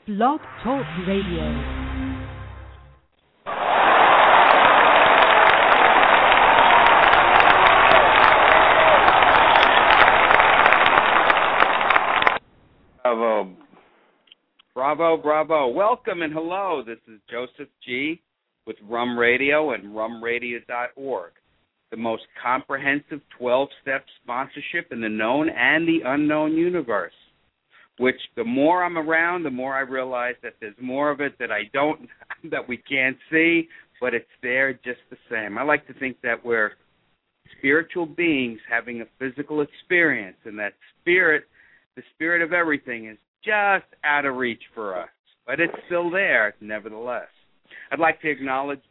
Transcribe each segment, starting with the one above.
Blog Talk Radio. Bravo. Bravo, bravo. Welcome and hello. This is Joseph G. with Rum Radio and rumradio.org, the most comprehensive 12-step sponsorship in the known and the unknown universe, which the more I'm around, the more I realize that there's more of it that that we can't see, but it's there just the same. I like to think that we're spiritual beings having a physical experience, and that spirit, the spirit of everything, is just out of reach for us, but it's still there nevertheless. I'd like to acknowledge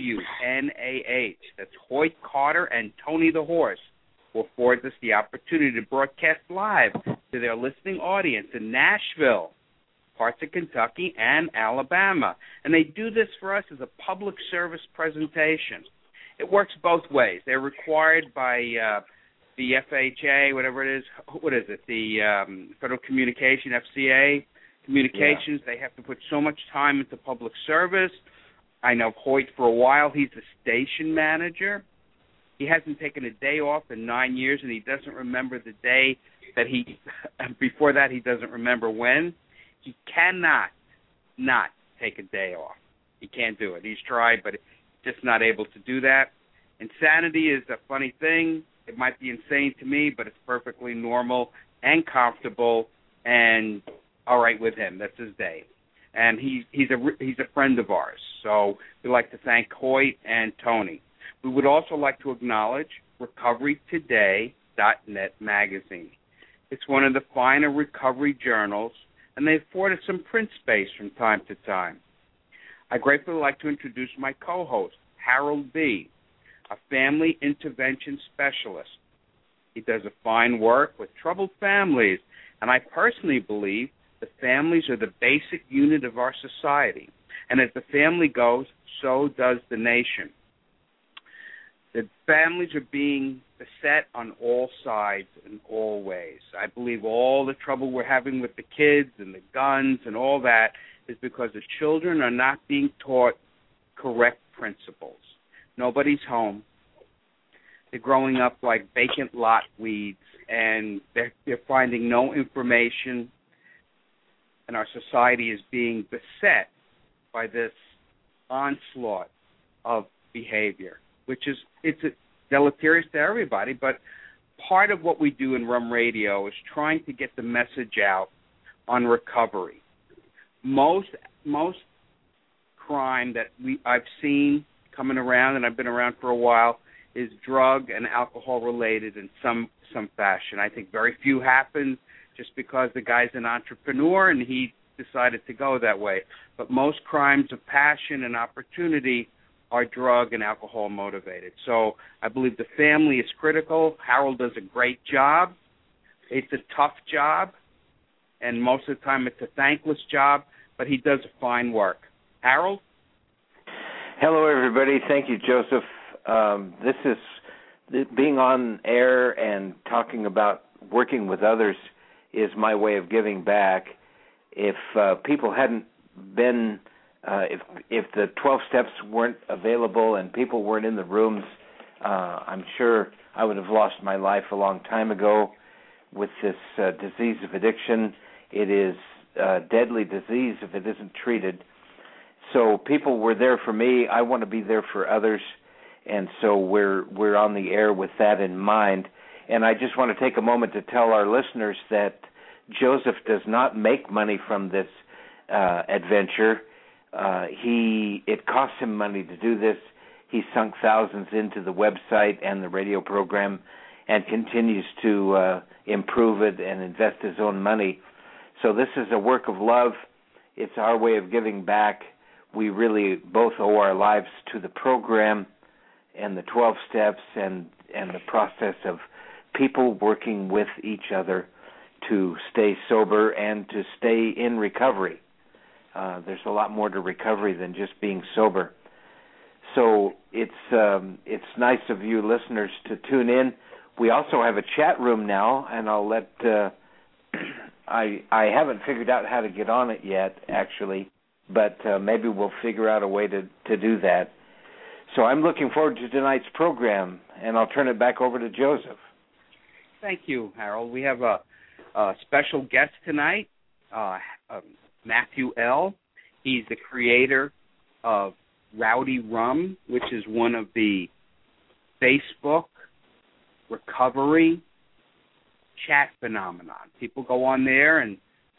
WNAH, that's Hoyt Carter and Tony the Horse, who affords us the opportunity to broadcast live to their listening audience in Nashville, parts of Kentucky, and Alabama. And they do this for us as a public service presentation. It works both ways. They're required by the FHA, whatever it is, what is it, the Federal Communication, FCA Communications. Yeah. They have to put so much time into public service. I know Hoyt for a while. He's the station manager. He hasn't taken a day off in 9 years, and he doesn't remember the day that before that he doesn't remember when. He cannot not take a day off. He can't do it. He's tried, but just not able to do that. Insanity is a funny thing. It might be insane to me, but it's perfectly normal and comfortable and all right with him. That's his day. And he's a friend of ours. So we'd like to thank Hoyt and Tony. We would also like to acknowledge RecoveryToday.net magazine. It's one of the finer recovery journals, and they afford us some print space from time to time. I'd gratefully like to introduce my co-host, Harold B., a family intervention specialist. He does a fine work with troubled families, and I personally believe the families are the basic unit of our society. And as the family goes, so does the nation. The families are being beset on all sides in all ways. I believe all the trouble we're having with the kids and the guns and all that is because the children are not being taught correct principles. Nobody's home. They're growing up like vacant lot weeds, and they're finding no information, and our society is being beset by this onslaught of behavior, which is it's deleterious to everybody, but part of what we do in Rum Radio is trying to get the message out on recovery. Most crime that I've seen coming around, and I've been around for a while, is drug and alcohol related in some fashion. I think very few happen just because the guy's an entrepreneur and he decided to go that way. But most crimes of passion and opportunity are drug and alcohol motivated. So I believe the family is critical. Harold does a great job. It's a tough job, and most of the time it's a thankless job, but he does fine work. Harold? Hello, everybody. Thank you, Joseph. This is being on air and talking about working with others is my way of giving back. If people hadn't been, if the 12 steps weren't available and people weren't in the rooms, I'm sure I would have lost my life a long time ago with this disease of addiction. It is a deadly disease if it isn't treated. So people were there for me. I want to be there for others, and so we're on the air with that in mind. And I just want to take a moment to tell our listeners that Joseph does not make money from this adventure. It costs him money to do this. He sunk thousands into the website and the radio program and continues to improve it and invest his own money. So this is a work of love. It's our way of giving back. We really both owe our lives to the program and the 12 steps and the process of people working with each other to stay sober and to stay in recovery. There's a lot more to recovery than just being sober. So it's nice of you listeners to tune in. We also have a chat room now, and I'll let I haven't figured out how to get on it yet, actually, but maybe we'll figure out a way to do that. So I'm looking forward to tonight's program, and I'll turn it back over to Joseph. Thank you, Harold. We have a special guest tonight, Matthew L. He's the creator of Rowdy Rum, which is one of the Facebook recovery chat phenomenon. People go on there and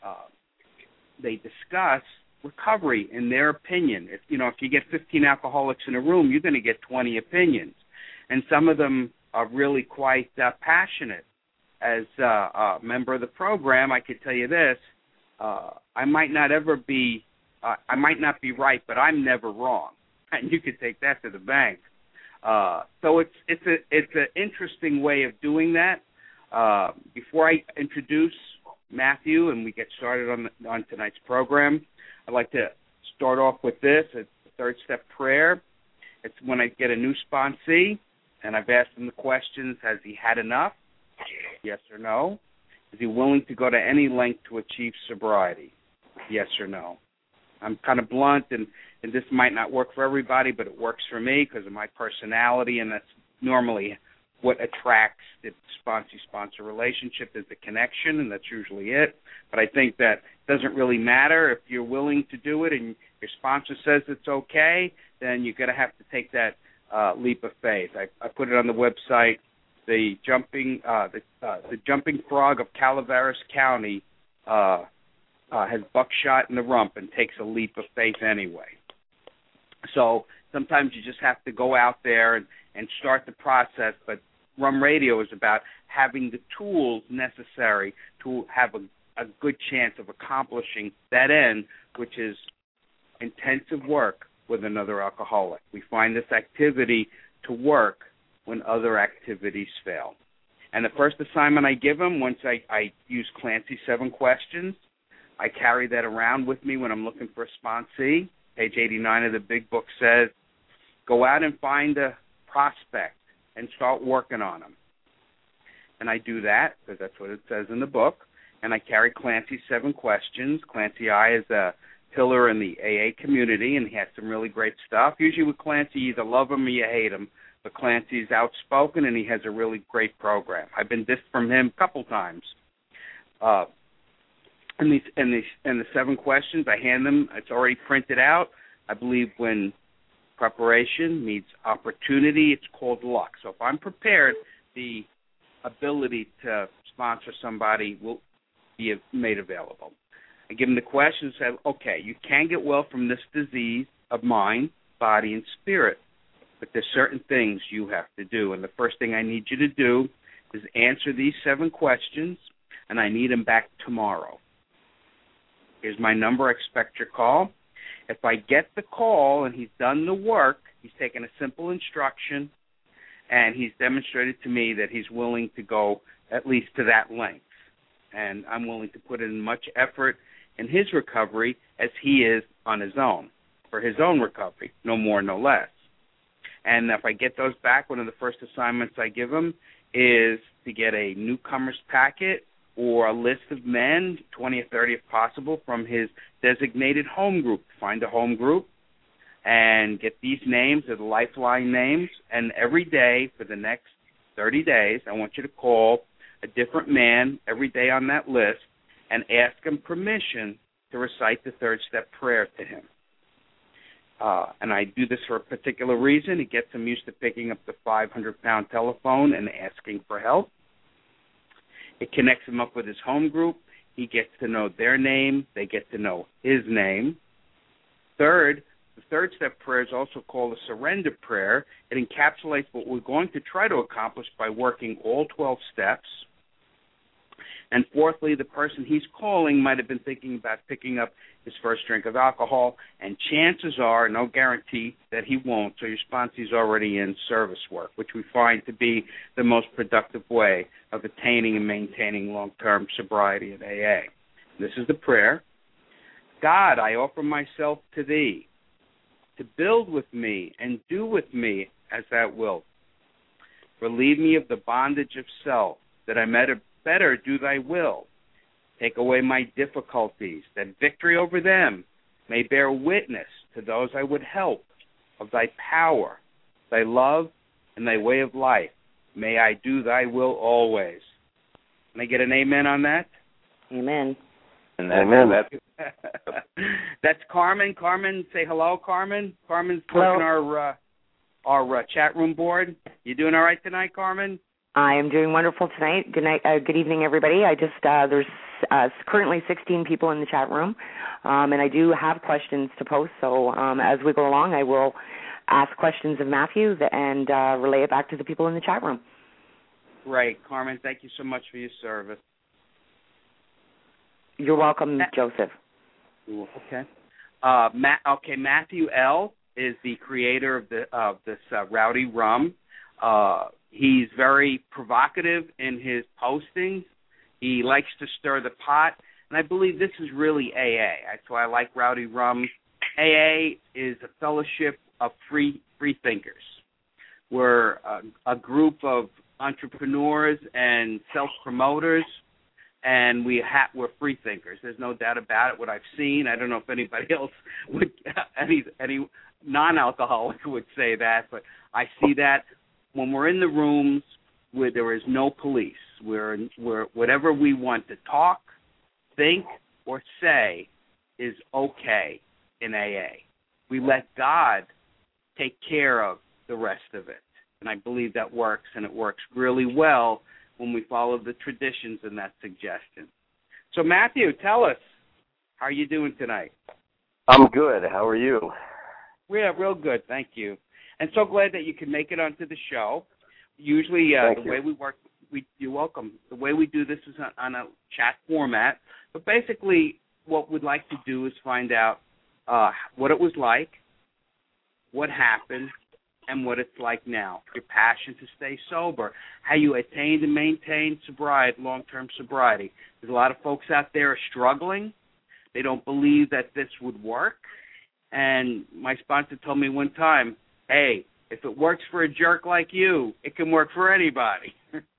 they discuss recovery in their opinion. If you get 15 alcoholics in a room, you're going to get 20 opinions, and some of them are really quite passionate. As a member of the program, I could tell you this: I might not be right, but I'm never wrong, and you could take that to the bank. So it's an interesting way of doing that. Before I introduce Matthew and we get started on tonight's program, I'd like to start off with this. It's the third step prayer. It's when I get a new sponsee, and I've asked him the questions: has he had enough? Yes or no? Is he willing to go to any length to achieve sobriety? Yes or no? I'm kind of blunt, and this might not work for everybody, but it works for me because of my personality, and that's normally what attracts the sponsor relationship is the connection, and that's usually it. But I think that doesn't really matter. If you're willing to do it and your sponsor says it's okay, then you're going to have to take that leap of faith. I put it on the website. The jumping frog of Calaveras County has buckshot in the rump and takes a leap of faith anyway. So sometimes you just have to go out there and start the process, but Rum Radio is about having the tools necessary to have a good chance of accomplishing that end, which is intensive work with another alcoholic. We find this activity to work when other activities fail. And the first assignment I give them, once I use Clancy's 7 questions, I carry that around with me when I'm looking for a sponsee. Page 89 of the big book says, go out and find a prospect and start working on them. And I do that because that's what it says in the book. And I carry Clancy's 7 questions. Clancy I is a pillar in the AA community, and he has some really great stuff. Usually with Clancy, you either love him or you hate him. But Clancy's outspoken, and he has a really great program. I've been dissed from him a couple times. And the 7 questions, I hand them. It's already printed out. I believe when preparation meets opportunity, it's called luck. So if I'm prepared, the ability to sponsor somebody will be made available. I give them the questions and say, okay, you can get well from this disease of mind, body, and spirit. But there's certain things you have to do. And the first thing I need you to do is answer these 7 questions, and I need them back tomorrow. Here's my number. I expect your call. If I get the call and he's done the work, he's taken a simple instruction, and he's demonstrated to me that he's willing to go at least to that length. And I'm willing to put in much effort in his recovery as he is on his own, for his own recovery, no more, no less. And if I get those back, one of the first assignments I give him is to get a newcomer's packet or a list of men, 20 or 30 if possible, from his designated home group. Find a home group and get these names, they're the lifeline names, and every day for the next 30 days, I want you to call a different man every day on that list and ask him permission to recite the third step prayer to him. And I do this for a particular reason. It gets him used to picking up the 500-pound telephone and asking for help. It connects him up with his home group. He gets to know their name. They get to know his name. Third, the third step prayer is also called a surrender prayer. It encapsulates what we're going to try to accomplish by working all 12 steps. And fourthly, the person he's calling might have been thinking about picking up his first drink of alcohol, and chances are, no guarantee, that he won't, so your sponsee's already in service work, which we find to be the most productive way of attaining and maintaining long-term sobriety in AA. This is the prayer. God, I offer myself to thee, to build with me and do with me as thou wilt. Relieve me of the bondage of self, that I may better do thy will. Take away my difficulties, that victory over them may bear witness to those I would help of thy power, thy love, and thy way of life. May I do thy will always. Can I get an amen on that? Amen. Amen. That's Carmen. Carmen, say hello, Carmen. Carmen's Hello. working our chat room board. You doing all right tonight, Carmen? I am doing wonderful tonight. Good night. Good evening, everybody. I just there's currently 16 people in the chat room, and I do have questions to post. So as we go along, I will ask questions of Matthew and relay it back to the people in the chat room. Great, Carmen. Thank you so much for your service. You're welcome, Joseph. Okay. Matthew L. is the creator of this Rowdy Rum. He's very provocative in his postings. He likes to stir the pot, and I believe this is really AA. That's why I like Rowdy Rum. AA is a fellowship of free thinkers. We're a group of entrepreneurs and self-promoters, and we're free thinkers. There's no doubt about it. What I've seen, I don't know if anybody else would, any non-alcoholic would say that, but I see that when we're in the rooms where there is no police, where whatever we want to talk, think, or say is okay in AA. We let God take care of the rest of it. And I believe that works, and it works really well when we follow the traditions in that suggestion. So, Matthew, tell us, how are you doing tonight? I'm good. How are you? Yeah, real good, thank you. And so glad that you can make it onto the show. Usually way we work, you're welcome. The way we do this is on a chat format. But basically what we'd like to do is find out what it was like, what happened, and what it's like now. Your passion to stay sober, how you attained and maintained sobriety, long-term sobriety. There's a lot of folks out there struggling. They don't believe that this would work. And my sponsor told me one time, hey, if it works for a jerk like you, it can work for anybody.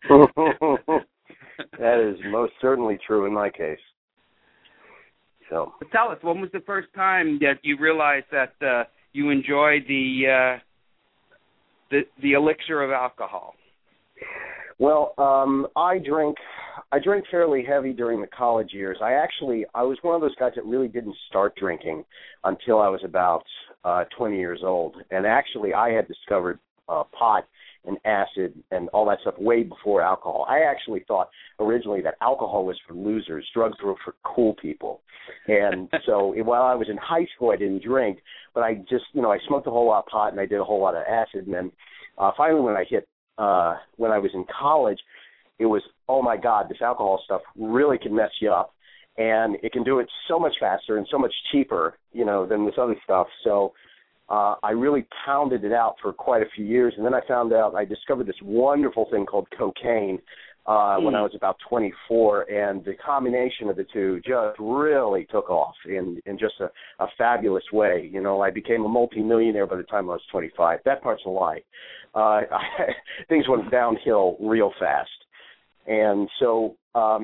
That is most certainly true in my case. So, but tell us, when was the first time that you realized that you enjoyed the elixir of alcohol? Well, I drank fairly heavy during the college years. I was one of those guys that really didn't start drinking until I was about 20 years old. And actually, I had discovered pot and acid and all that stuff way before alcohol. I actually thought originally that alcohol was for losers, drugs were for cool people. And so while I was in high school, I didn't drink, but I just, I smoked a whole lot of pot and I did a whole lot of acid. And then finally when I was in college, it was, oh my God, this alcohol stuff really can mess you up. And it can do it so much faster and so much cheaper, than this other stuff. So I really pounded it out for quite a few years. And then I discovered this wonderful thing called cocaine when I was about 24. And the combination of the two just really took off in just a fabulous way. I became a multimillionaire by the time I was 25. That part's a lie. Things went downhill real fast. And so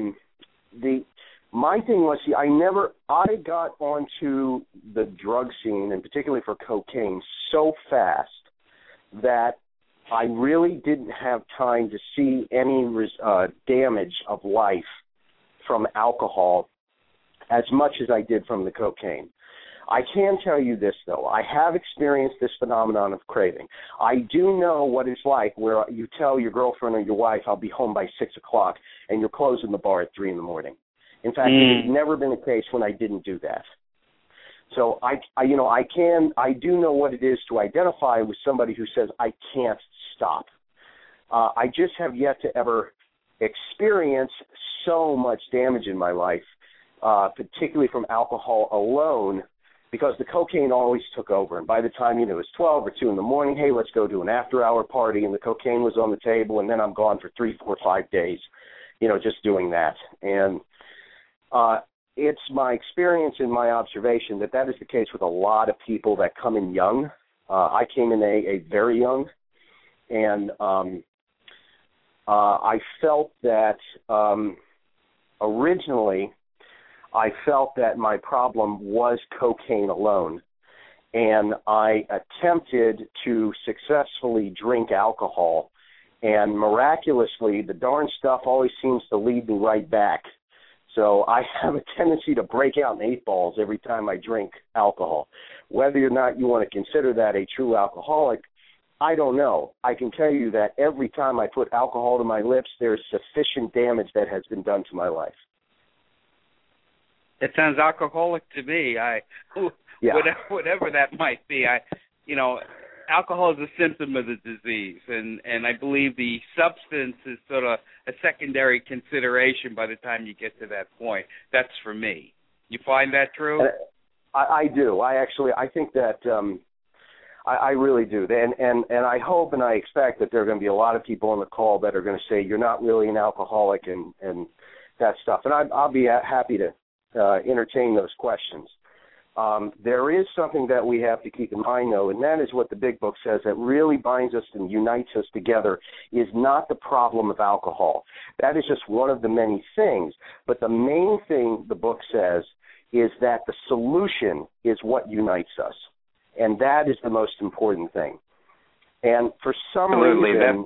my thing was, I got onto the drug scene, and particularly for cocaine, so fast that I really didn't have time to see any damage of life from alcohol as much as I did from the cocaine. I can tell you this, though. I have experienced this phenomenon of craving. I do know what it's like where you tell your girlfriend or your wife, I'll be home by 6 o'clock, and you're closing the bar at 3 in the morning. In fact, it's never been a case when I didn't do that. So I do know what it is to identify with somebody who says, I can't stop. I just have yet to ever experience so much damage in my life, particularly from alcohol alone, because the cocaine always took over. And by the time, it was 12 or 2 in the morning, hey, let's go to an after-hour party, and the cocaine was on the table, and then I'm gone for 3, 4, 5 days, just doing that. And it's my experience and my observation that is the case with a lot of people that come in young. I came in AA very young, and I felt that originally I felt that my problem was cocaine alone. And I attempted to successfully drink alcohol. And miraculously, the darn stuff always seems to lead me right back. So I have a tendency to break out in 8 balls every time I drink alcohol. Whether or not you want to consider that a true alcoholic, I don't know. I can tell you that every time I put alcohol to my lips, there's sufficient damage that has been done to my life. It sounds alcoholic to me. Yeah. Whatever that might be. Alcohol is a symptom of the disease, and I believe the substance is sort of a secondary consideration by the time you get to that point. That's for me. You find that true? I do. I think that I really do. And I hope and I expect that there are going to be a lot of people on the call that are going to say you're not really an alcoholic and that stuff. And I'll be happy to entertain those questions. There is something that we have to keep in mind, though, and that is what the Big Book says that really binds us and unites us together is not the problem of alcohol. That is just one of the many things. But the main thing the book says is that the solution is what unites us, and that is the most important thing. And for some reason,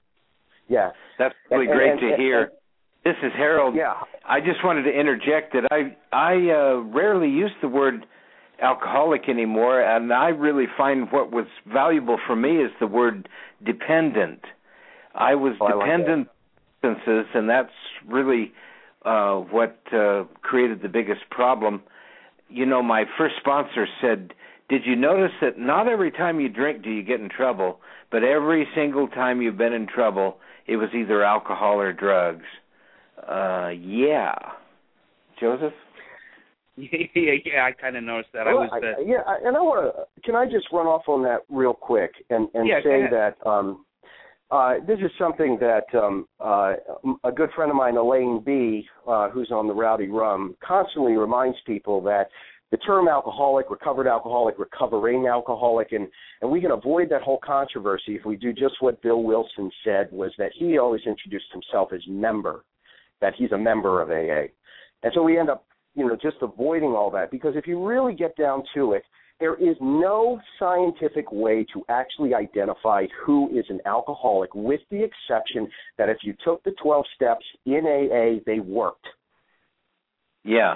that's really great to hear. This is Harold. Yeah. I just wanted to interject that I rarely use the word alcoholic anymore, and I really find what was valuable for me is the word dependent. I was dependent on substances, and that's really what created the biggest problem. My first sponsor said, did you notice that not every time you drink do you get in trouble, but every single time you've been in trouble, it was either alcohol or drugs? Yeah. Joseph? Yeah, I kind of noticed that. Well, and I want to. Can I just run off on that real quick and say that this is something that a good friend of mine, Elaine B., who's on the Rowdy Rum, constantly reminds people that the term alcoholic, recovered alcoholic, recovering alcoholic, and we can avoid that whole controversy if we do just what Bill Wilson said, was that he always introduced himself as member, that he's a member of AA. And so we end up just avoiding all that, because if you really get down to it, there is no scientific way to actually identify who is an alcoholic, with the exception that if you took the 12 steps in AA, they worked. Yeah.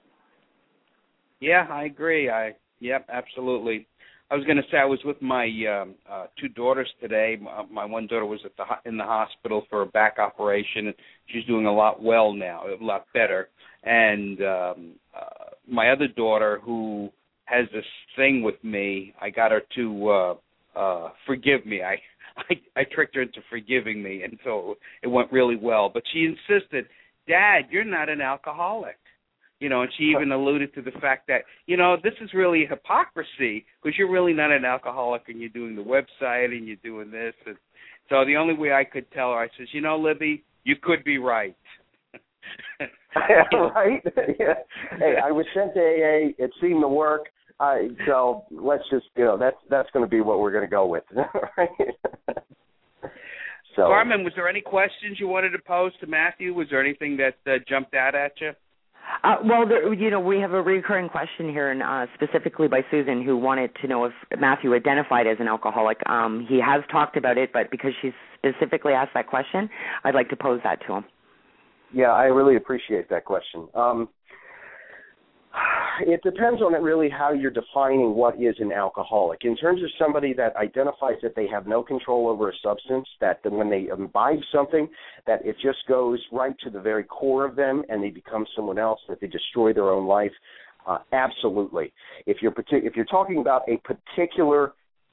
Yeah, I agree. Yep, absolutely. I was going to say I was with my 2 daughters today. My one daughter was in the hospital for a back operation. She's doing a lot better. And my other daughter, who has this thing with me, I got her to forgive me. I tricked her into forgiving me, and so it went really well. But she insisted, Dad, you're not an alcoholic. And she even alluded to the fact that, this is really hypocrisy, because you're really not an alcoholic and you're doing the website and you're doing this. And so the only way I could tell her, I says, Libby, you could be right. Right? Yeah. Hey, I was sent to AA. It seemed to work. So let's just, that's going to be what we're going to go with. Right? So, Carmen, was there any questions you wanted to pose to Matthew? Was there anything that jumped out at you? We have a recurring question here, and specifically by Susan, who wanted to know if Matthew identified as an alcoholic. He has talked about it, but because she specifically asked that question, I'd like to pose that to him. Yeah, I really appreciate that question. It depends on really how you're defining what is an alcoholic. In terms of somebody that identifies that they have no control over a substance, that when they imbibe something, that it just goes right to the very core of them and they become someone else, that they destroy their own life, absolutely. If you're talking about a particular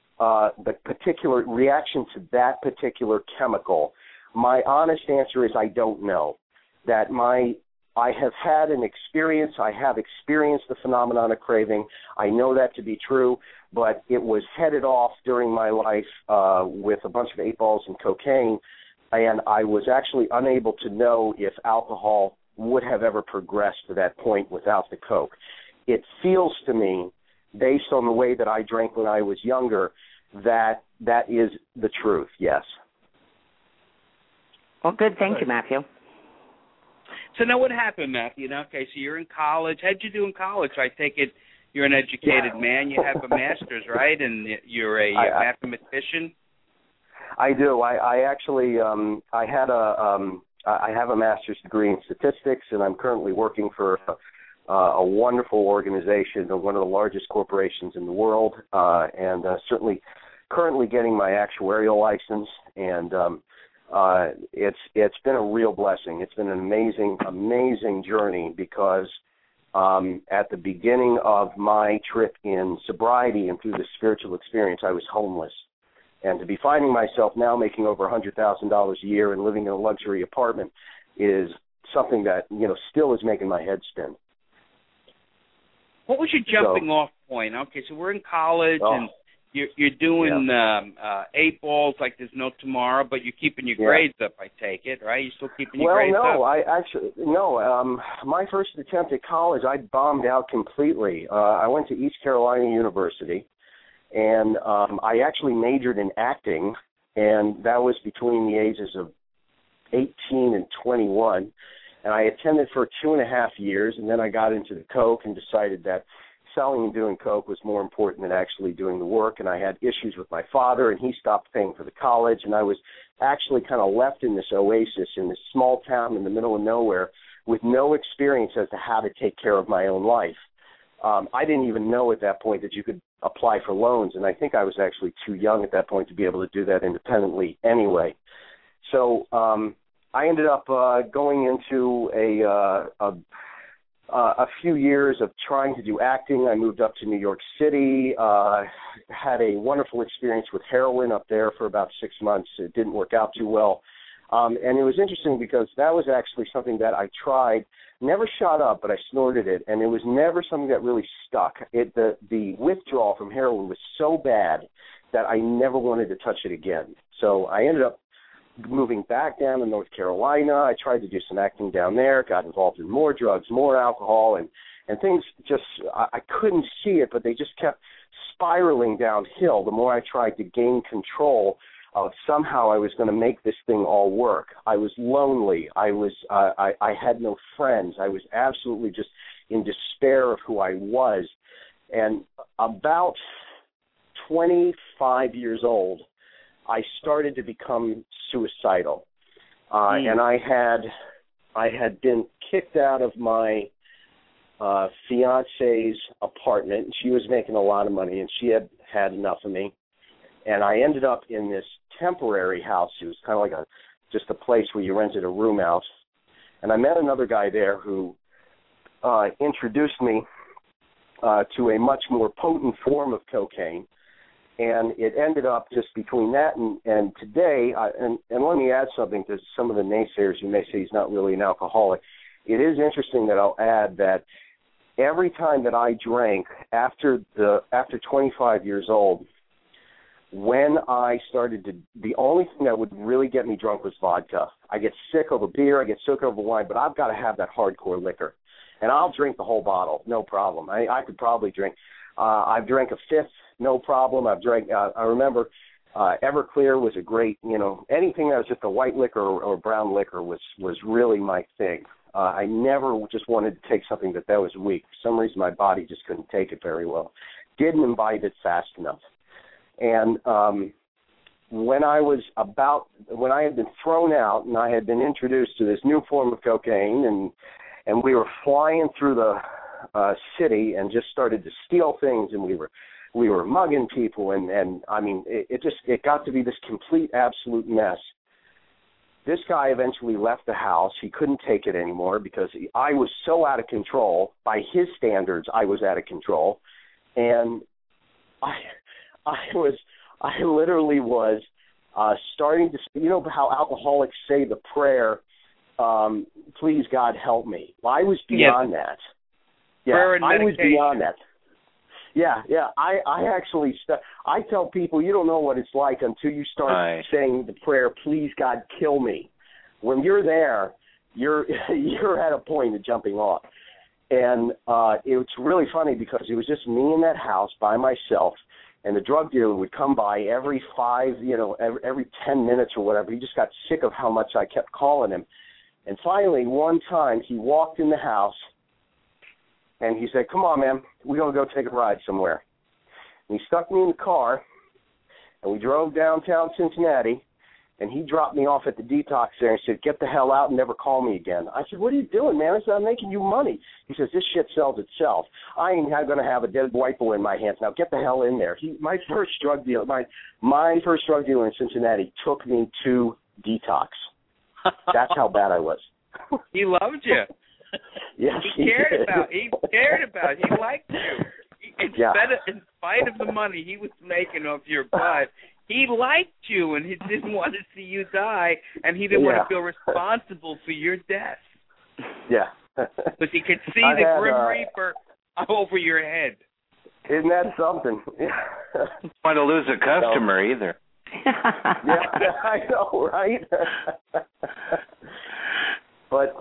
reaction to that particular chemical, my honest answer is I don't know. That I have had an experience. I have experienced the phenomenon of craving. I know that to be true, but it was headed off during my life with a bunch of 8 balls and cocaine, and I was actually unable to know if alcohol would have ever progressed to that point without the coke. It feels to me, based on the way that I drank when I was younger, that is the truth, yes. Well, good. Thank you, Matthew. So now what happened, Matthew? Okay, so you're in college. How'd you do in college? I take it you're an educated man. You have a master's, right? And you're a mathematician? I do. I actually I have a master's degree in statistics, and I'm currently working for a wonderful organization, one of the largest corporations in the world, and certainly currently getting my actuarial license, and it's been a real blessing. It's been an amazing journey because at the beginning of my trip in sobriety and through the spiritual experience, I was homeless. And to be finding myself now making over $100,000 a year and living in a luxury apartment is something that, still is making my head spin. What was your jumping off point? Okay, so we're in college and you're doing 8 balls like there's no tomorrow, but you're keeping your grades up, I take it, right? You're still keeping your grades up? Well, my first attempt at college, I bombed out completely. I went to East Carolina University, and I actually majored in acting, and that was between the ages of 18 and 21. And I attended for 2.5 years, and then I got into the coke and decided that selling and doing coke was more important than actually doing the work. And I had issues with my father, and he stopped paying for the college, and I was actually kind of left in this oasis in this small town in the middle of nowhere with no experience as to how to take care of my own life. I didn't even know at that point that you could apply for loans, and I think I was actually too young at that point to be able to do that independently anyway. So I ended up going into a few years of trying to do acting. I moved up to New York City, had a wonderful experience with heroin up there for about 6 months. It didn't work out too well. And it was interesting because that was actually something that I tried, never shot up, but I snorted it, and it was never something that really stuck. The withdrawal from heroin was so bad that I never wanted to touch it again. So I ended up moving back down to North Carolina. I tried to do some acting down there, got involved in more drugs, more alcohol, and things just, I couldn't see it, but they just kept spiraling downhill. The more I tried to gain control of somehow I was going to make this thing all work. I was lonely. I had no friends. I was absolutely just in despair of who I was. And about 25 years old, I started to become suicidal, and I had been kicked out of my fiance's apartment. She was making a lot of money, and she had enough of me. And I ended up in this temporary house. It was kind of like just a place where you rented a room out. And I met another guy there who introduced me to a much more potent form of cocaine. And it ended up just between that and today, and let me add something to some of the naysayers who may say he's not really an alcoholic. It is interesting that I'll add that every time that I drank after 25 years old, when I started to, the only thing that would really get me drunk was vodka. I get sick of a beer, I get sick of a wine, but I've got to have that hardcore liquor. And I'll drink the whole bottle, no problem. I could probably drink. I've drank a fifth, no problem. I've drank, I remember Everclear was a great, anything that was just a white liquor or brown liquor was really my thing. I never just wanted to take something that was weak. For some reason, my body just couldn't take it very well. Didn't imbibe it fast enough. And when I had been thrown out and I had been introduced to this new form of cocaine, and we were flying through the city and just started to steal things, and we were mugging people, and I mean, it got to be this complete, absolute mess. This guy eventually left the house. He couldn't take it anymore because I was so out of control. By his standards, I was out of control, and I literally was starting to, how alcoholics say the prayer, please God help me. Well, I was beyond that. Yeah, I was beyond that. Yeah. I actually, I tell people, you don't know what it's like until you start saying the prayer, please God kill me. When you're there, you're at a point of jumping off. And it's really funny because it was just me in that house by myself, and the drug dealer would come by every 10 minutes or whatever. He just got sick of how much I kept calling him. And finally, one time, he walked in the house, and he said, "Come on, man, we're going to go take a ride somewhere." And he stuck me in the car, and we drove downtown Cincinnati, and he dropped me off at the detox there and said, "Get the hell out and never call me again." I said, "What are you doing, man?" I said, "I'm making you money." He says, "This shit sells itself. I ain't going to have a dead white boy in my hands. Now get the hell in there." My first drug dealer in Cincinnati took me to detox. That's how bad I was. He loved you. Yes, he cared about. He liked you. In spite of the money he was making off your butt, he liked you, and he didn't want to see you die, and he didn't want to feel responsible for your death. Yeah. Because he could see the Grim Reaper over your head. Isn't that something? Don't want to lose a customer either. Yeah, I know, right? But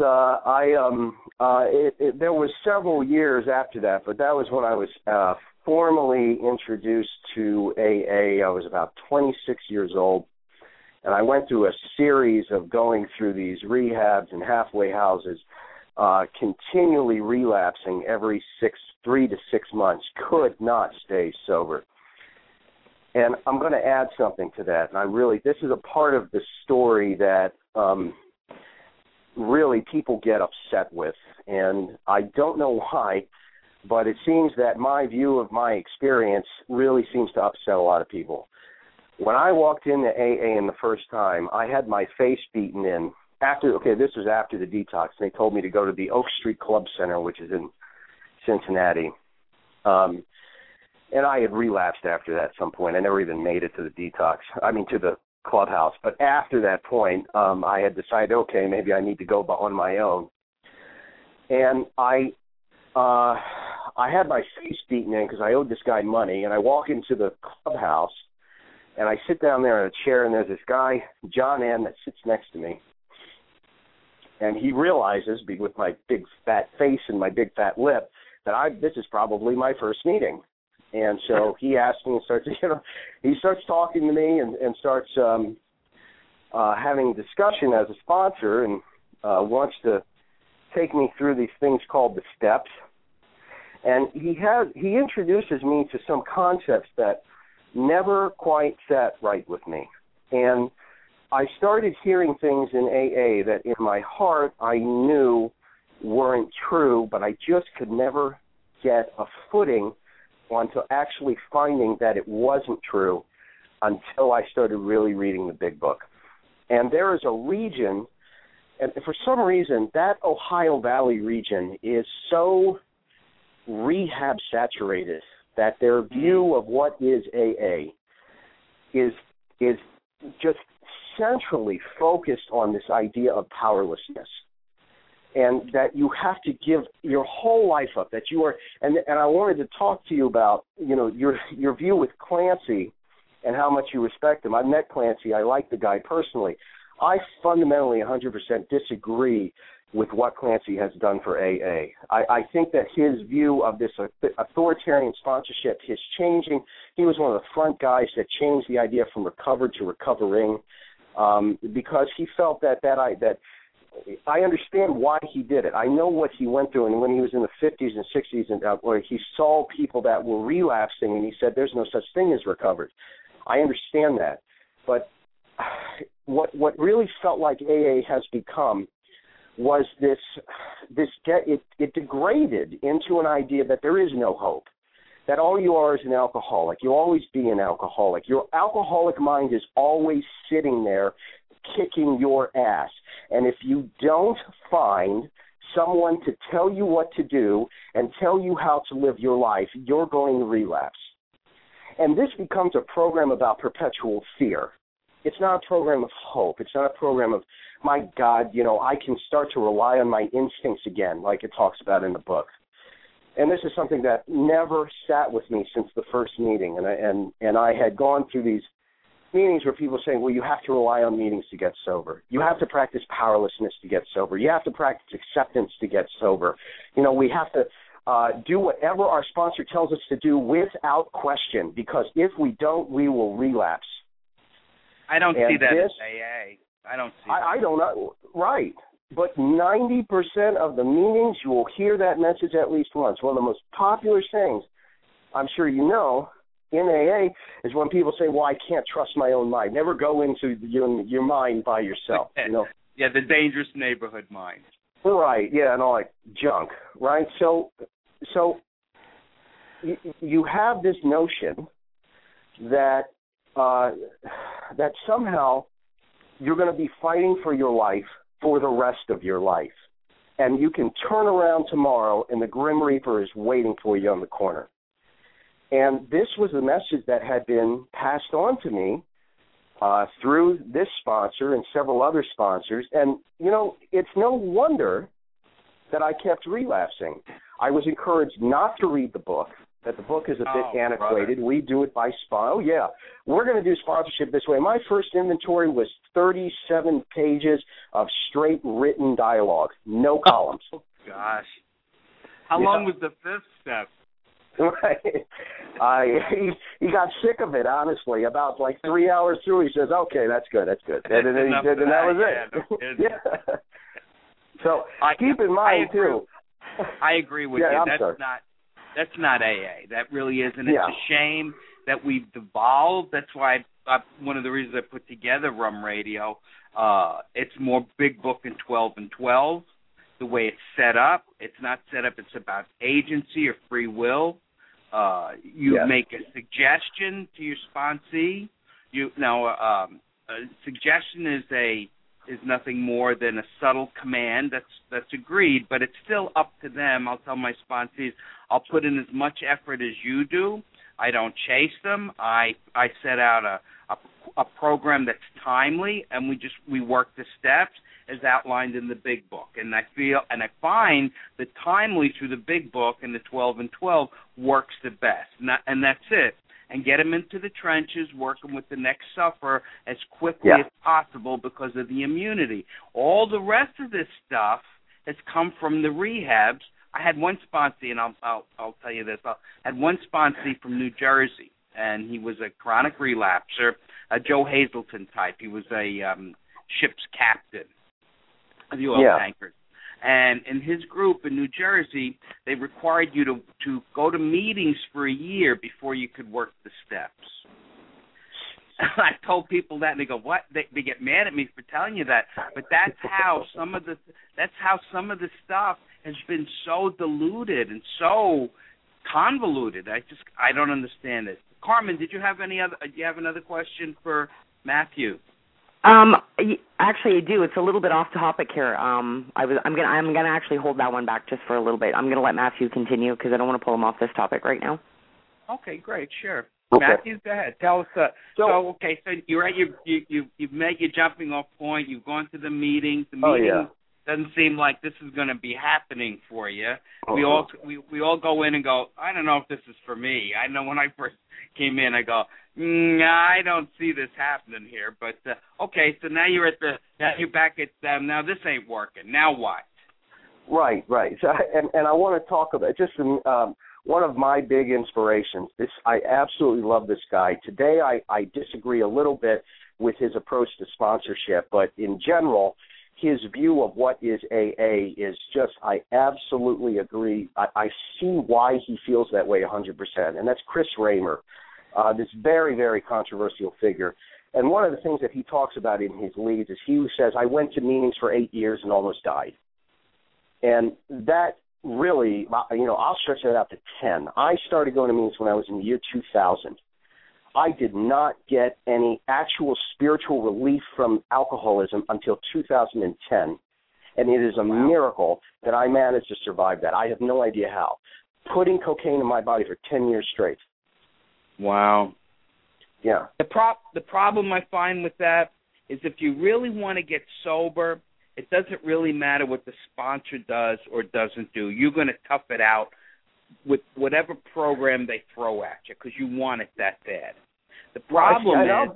there was several years after that, but that was when I was formally introduced to AA. I was about 26 years old, and I went through a series of going through these rehabs and halfway houses, continually relapsing every 3 to 6 months, could not stay sober. And I'm going to add something to that, and this is a part of the story that really people get upset with, and I don't know why, but it seems that my view of my experience really seems to upset a lot of people. When I walked into AA in the first time, I had my face beaten in. This was after the detox. They told me to go to the Oak Street Club Center, which is in Cincinnati. And I had relapsed after that at some point. I never even made it to the to the clubhouse. But after that point, I had decided, okay, maybe I need to go on my own. And I had my face beaten in because I owed this guy money. And I walk into the clubhouse, and I sit down there in a chair, and there's this guy, John N., that sits next to me. And he realizes, with my big fat face and my big fat lip, that this is probably my first meeting. And so he asked me and starts talking to me and starts having a discussion as a sponsor and wants to take me through these things called the steps. And he introduces me to some concepts that never quite sat right with me. And I started hearing things in AA that in my heart I knew weren't true, but I just could never get a footing onto actually finding that it wasn't true until I started really reading the Big Book. And there is a region, and for some reason, that Ohio Valley region is so rehab saturated that their view of what is AA is just centrally focused on this idea of powerlessness. And that you have to give your whole life up, that you are, and I wanted to talk to you about, your view with Clancy and how much you respect him. I met Clancy. I like the guy personally. I fundamentally 100% disagree with what Clancy has done for AA. I think that his view of this authoritarian sponsorship is changing. He was one of the front guys that changed the idea from recovered to recovering, because he felt that I understand why he did it. I know what he went through, and when he was in the 50s and 60s, and where he saw people that were relapsing, and he said, "There's no such thing as recovered." I understand that, but what really felt like AA has become was it degraded into an idea that there is no hope, that all you are is an alcoholic. You'll always be an alcoholic. Your alcoholic mind is always sitting there kicking your ass. And if you don't find someone to tell you what to do and tell you how to live your life, you're going to relapse. And this becomes a program about perpetual fear. It's not a program of hope. It's not a program of, my God, I can start to rely on my instincts again, like it talks about in the book. And this is something that never sat with me since the first meeting. And I had gone through these meetings where people are saying, well, you have to rely on meetings to get sober. You have to practice powerlessness to get sober. You have to practice acceptance to get sober. We have to do whatever our sponsor tells us to do without question, because if we don't, we will relapse. I don't see that as AA. I don't see that. I don't know. Right. But 90% of the meetings, you will hear that message at least once. One of the most popular sayings, I'm sure you know, in AA is when people say, well, I can't trust my own mind. Never go into your mind by yourself. You know? Yeah, the dangerous neighborhood mind. Right, yeah, and all that junk, right? So you have this notion that that somehow you're going to be fighting for your life for the rest of your life. And you can turn around tomorrow and the Grim Reaper is waiting for you on the corner. And this was a message that had been passed on to me through this sponsor and several other sponsors. And, you know, it's no wonder that I kept relapsing. I was encouraged not to read the book, that the book is a bit antiquated. Brother. We do it by Oh, yeah. We're going to do sponsorship this way. My first inventory was 37 pages of straight written dialogue, no columns. Oh, gosh. How long was the fifth step? Right. He got sick of it, honestly. About like 3 hours through, he says, okay, that's good. And then that was it. Yeah. So keep in mind, too. I agree with you. That's not AA. That really isn't. It's a shame that we've devolved. That's why one of the reasons I put together Rum Radio. It's more big book and 12 and 12. The way it's set up, it's not set up. It's about agency or free will. You make a suggestion to your sponsee. A suggestion is nothing more than a subtle command that's agreed, but it's still up to them. I'll tell my sponsees, I'll put in as much effort as you do. I don't chase them. I set out a program that's timely, and we work the steps as outlined in the big book. And I find the timely through the big book and the 12 and 12 works the best. And that's it. And get them into the trenches, working with the next sufferer as quickly as possible because of the immunity. All the rest of this stuff has come from the rehabs. I had one sponsee, and I'll tell you this. I had one sponsee from New Jersey, and he was a chronic relapser, a Joe Hazelton type. He was a ship's captain of the oil tankers. And in his group in New Jersey, they required you to go to meetings for a year before you could work the steps. I told people that, and they go, "What?" They get mad at me for telling you that. But that's how some of the stuff has been so diluted and so convoluted. I don't understand it. Carmen, did you have another question for Matthew? Actually, I do. It's a little bit off topic here. I'm gonna actually hold that one back just for a little bit. I'm gonna let Matthew continue because I don't want to pull him off this topic right now. Okay, great, sure. Okay. Matthew, go ahead. Tell us. So you're at you've made your jumping off point. You've gone to the meetings. The meeting doesn't seem like this is going to be happening for you. We all go in and go, I don't know if this is for me. I know when I first came in, I go, I don't see this happening here. But okay, so now you're back at now this ain't working. Now what? Right. So, and I want to talk about just one of my big inspirations. I absolutely love this guy. Today I disagree a little bit with his approach to sponsorship, but in general, his view of what is AA is just, I absolutely agree. I see why he feels that way 100%, and that's Chris Raymer, this very, very controversial figure. And one of the things that he talks about in his leads is he says, I went to meetings for 8 years and almost died. And that really, I'll stretch that out to 10. I started going to meetings when I was in the year 2000. I did not get any actual spiritual relief from alcoholism until 2010. And it is a miracle that I managed to survive that. I have no idea how. Putting cocaine in my body for 10 years straight. Wow. Yeah. The problem I find with that is if you really want to get sober, it doesn't really matter what the sponsor does or doesn't do. You're going to tough it out with whatever program they throw at you because you want it that bad. The problem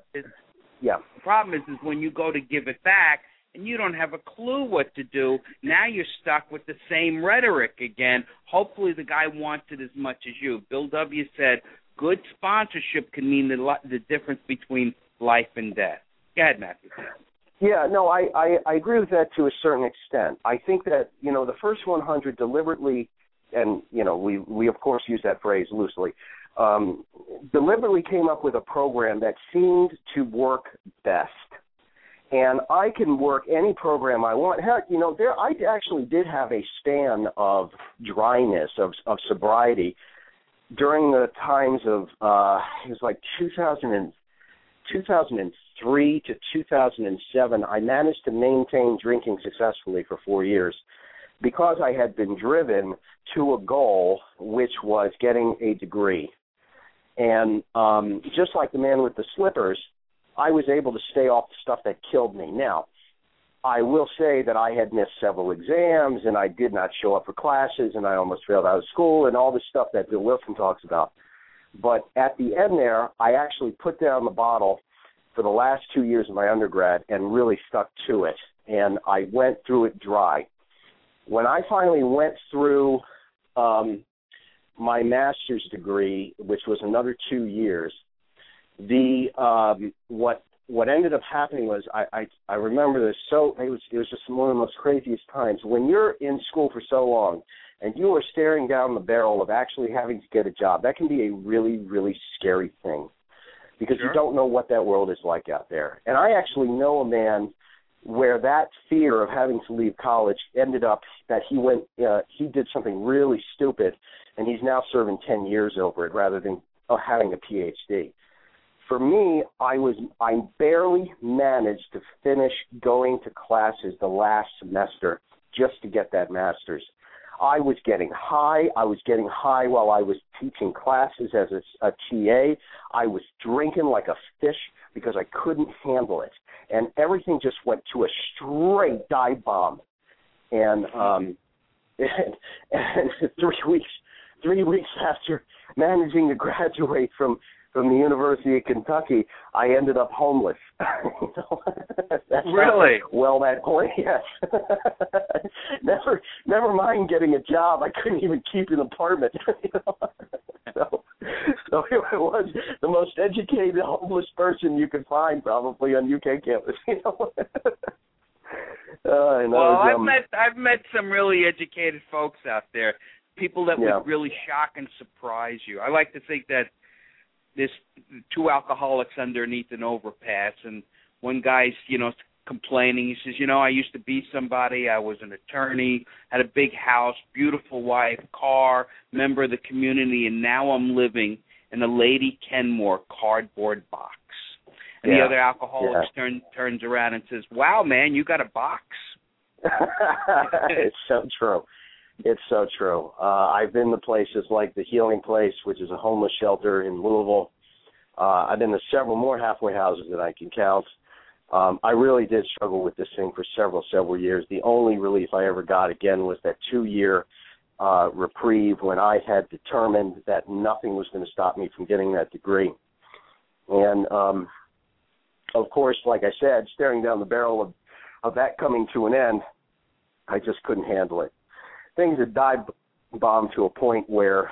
is when you go to give it back and you don't have a clue what to do. Now you're stuck with the same rhetoric again. Hopefully the guy wants it as much as you. Bill W. said good sponsorship can mean the difference between life and death. Go ahead, Matthew. Yeah, no, I agree with that to a certain extent. I think that, the first 100 deliberately, and, we of course use that phrase loosely, deliberately came up with a program that seemed to work best. And I can work any program I want. Heck, I actually did have a span of dryness, of sobriety, during the times of, it was like 2003 to 2007, I managed to maintain drinking successfully for 4 years because I had been driven to a goal, which was getting a degree. And just like the man with the slippers, I was able to stay off the stuff that killed me. Now, I will say that I had missed several exams, and I did not show up for classes, and I almost failed out of school, and all the stuff that Bill Wilson talks about. But at the end there, I actually put down the bottle for the last 2 years of my undergrad and really stuck to it, and I went through it dry. When I finally went through my master's degree, which was another 2 years, what ended up happening was I remember this it was just one of the most craziest times. When you're in school for so long and you are staring down the barrel of actually having to get a job, that can be a really, really scary thing because you don't know what that world is like out there. And I actually know a man where that fear of having to leave college ended up that he did something really stupid, and he's now serving 10 years over it rather than having a PhD. For me, I barely managed to finish going to classes the last semester just to get that master's. I was getting high. I was getting high while I was teaching classes as a TA. I was drinking like a fish because I couldn't handle it. And everything just went to a straight dive bomb. And 3 weeks after managing to graduate from the University of Kentucky, I ended up homeless. Really? Well, that point, yes. Never mind getting a job. I couldn't even keep an apartment. So it was the most educated homeless person you could find probably on UK campus. I've met some really educated folks out there, people that would really shock and surprise you. I like to think that there's two alcoholics underneath an overpass, and one guy's, complaining. He says, I used to be somebody. I was an attorney, had a big house, beautiful wife, car, member of the community, and now I'm living in a Lady Kenmore cardboard box. And the other alcoholic turns around and says, wow, man, you got a box? It's so true. It's so true. I've been to places like the Healing Place, which is a homeless shelter in Louisville. I've been to several more halfway houses that I can count. I really did struggle with this thing for several years. The only relief I ever got, again, was that 2-year reprieve when I had determined that nothing was going to stop me from getting that degree. And, of course, like I said, staring down the barrel of that coming to an end, I just couldn't handle it. Things had dive-bombed to a point where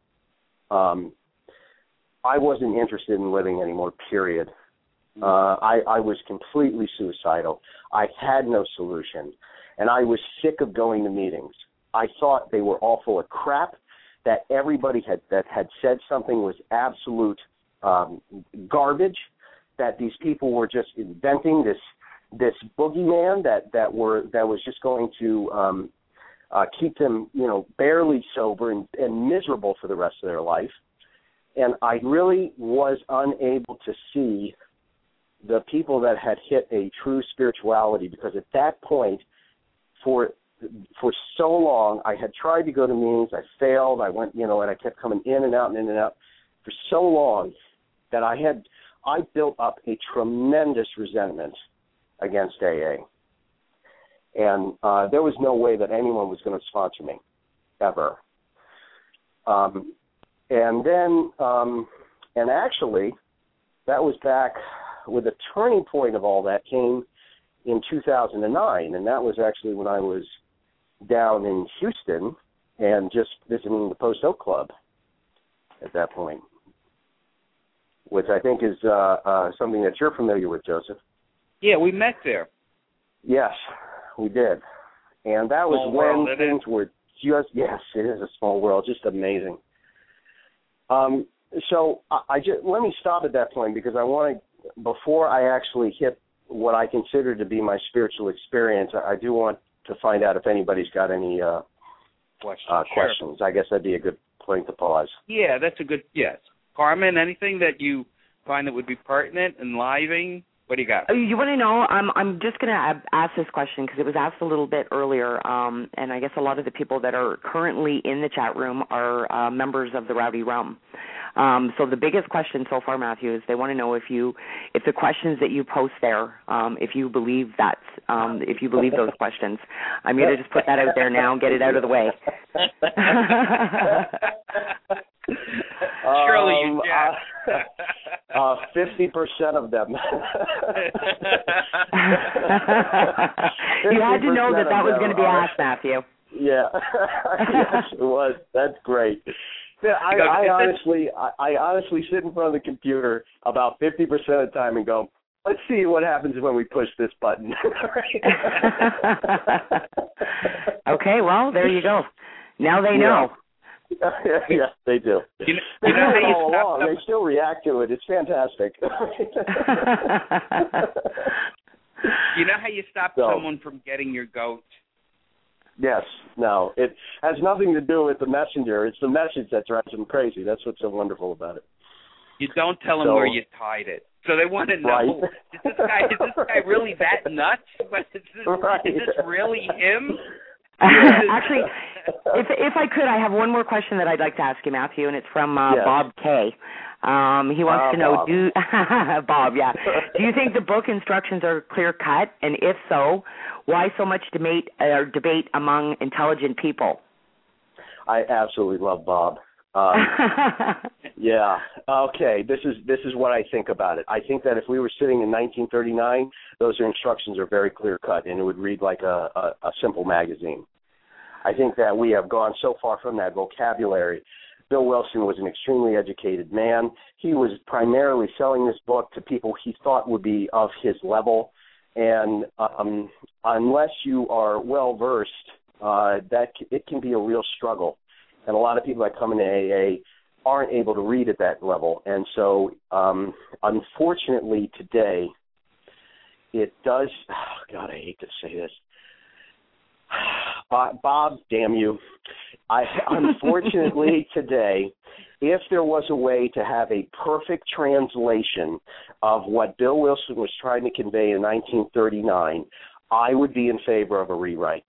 I wasn't interested in living anymore, period. I was completely suicidal. I had no solution, and I was sick of going to meetings. I thought they were all full of crap, that everybody that had said something was absolute garbage, that these people were just inventing this boogeyman that was just going to keep them, barely sober and miserable for the rest of their life. And I really was unable to see the people that had hit a true spirituality, because at that point, for so long, I had tried to go to meetings, I failed, I went, and I kept coming in and out for so long that I built up a tremendous resentment against AA. And there was no way that anyone was going to sponsor me, ever. And then, and actually, that was back with the turning point of all that came in 2009, and that was actually when I was down in Houston and just visiting the Post Oak Club at that point, which I think is something that you're familiar with, Joseph. Yeah, we met there. Yes, we did. And that was Small when things were just, yes, it is a small world, just amazing. So I just, let me stop at that point because I want to, before I actually hit what I consider to be my spiritual experience, I do want to find out if anybody's got any questions. I guess that'd be a good point to pause. Yeah, that's a good, yes. Carmen, anything that you find that would be pertinent, enlivening? What do you got? You want to know? I'm just going to ask this question because it was asked a little bit earlier, and I guess a lot of the people that are currently in the chat room are members of the Rowdy Rum. So the biggest question so far, Matthew, is they want to know if the questions that you post there, if you believe those questions. I'm going to just put that out there now and get it out of the way. Surely you did. 50% of them. You had to know that was going to be asked, Matthew. Yeah. Yes, it was. That's great. I honestly sit in front of the computer about 50% of the time and go, let's see what happens when we push this button. Okay, well, there you go. Now they know. Yes, they do. You know how you all along. They still react to it. It's fantastic. You know how you stop someone from getting your goat? Yes. No, it has nothing to do with the messenger. It's the message that drives them crazy. That's what's so wonderful about it. You don't tell them where you tied it. So they want to know, right. is this guy really that nuts? Is this really him? Actually, if I could, I have one more question that I'd like to ask you, Matthew, and it's from Bob K. He wants to know, Bob, yeah. Do you think the book instructions are clear-cut? And if so, why so much debate among intelligent people? I absolutely love Bob. Yeah. Okay. This is what I think about it. I think that if we were sitting in 1939, those instructions are very clear-cut, and it would read like a simple magazine. I think that we have gone so far from that vocabulary. Bill Wilson was an extremely educated man. He was primarily selling this book to people he thought would be of his level, and unless you are well-versed, it can be a real struggle. And a lot of people that come into AA aren't able to read at that level. And so, unfortunately, today, it does – oh, God, I hate to say this. Bob, damn you. Unfortunately, today, if there was a way to have a perfect translation of what Bill Wilson was trying to convey in 1939, I would be in favor of a rewrite.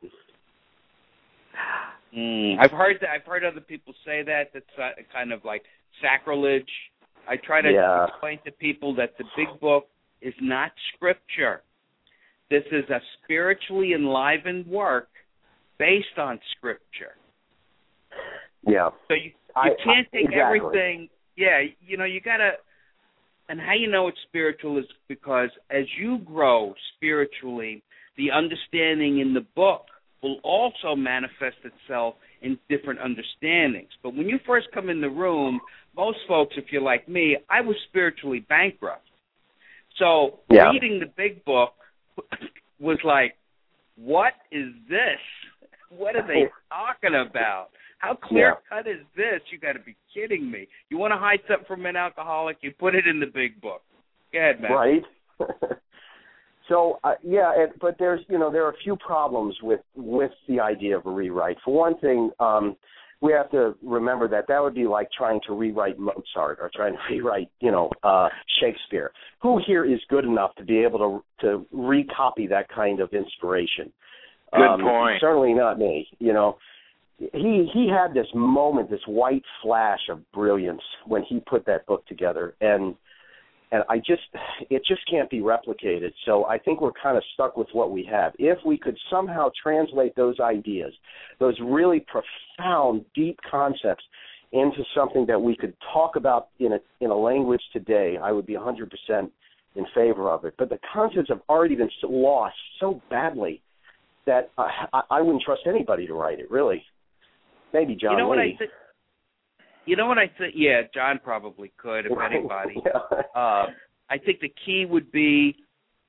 I've heard other people say that. That's kind of like sacrilege. I try to explain to people that the big book is not scripture. This is a spiritually enlivened work based on scripture. Yeah. So you can't take everything. Yeah, you got to. And how you know it's spiritual is because as you grow spiritually, the understanding in the book will also manifest itself in different understandings. But when you first come in the room, most folks, if you're like me, I was spiritually bankrupt. So reading the big book was like, what is this? What are they talking about? How clear-cut is this? You got to be kidding me. You want to hide something from an alcoholic, you put it in the big book. Go ahead, man. Right. So, but there are a few problems with the idea of a rewrite. For one thing, we have to remember that would be like trying to rewrite Mozart or trying to rewrite, Shakespeare. Who here is good enough to be able to recopy that kind of inspiration? Good point. Certainly not me, He had this moment, this white flash of brilliance when he put that book together, and it just can't be replicated. So I think we're kind of stuck with what we have. If we could somehow translate those ideas, those really profound, deep concepts, into something that we could talk about in a language today, I would be 100% in favor of it. But the concepts have already been lost so badly that I wouldn't trust anybody to write it, really. Maybe John Lee. You know what I think? Yeah, John probably could, if anybody. I think the key would be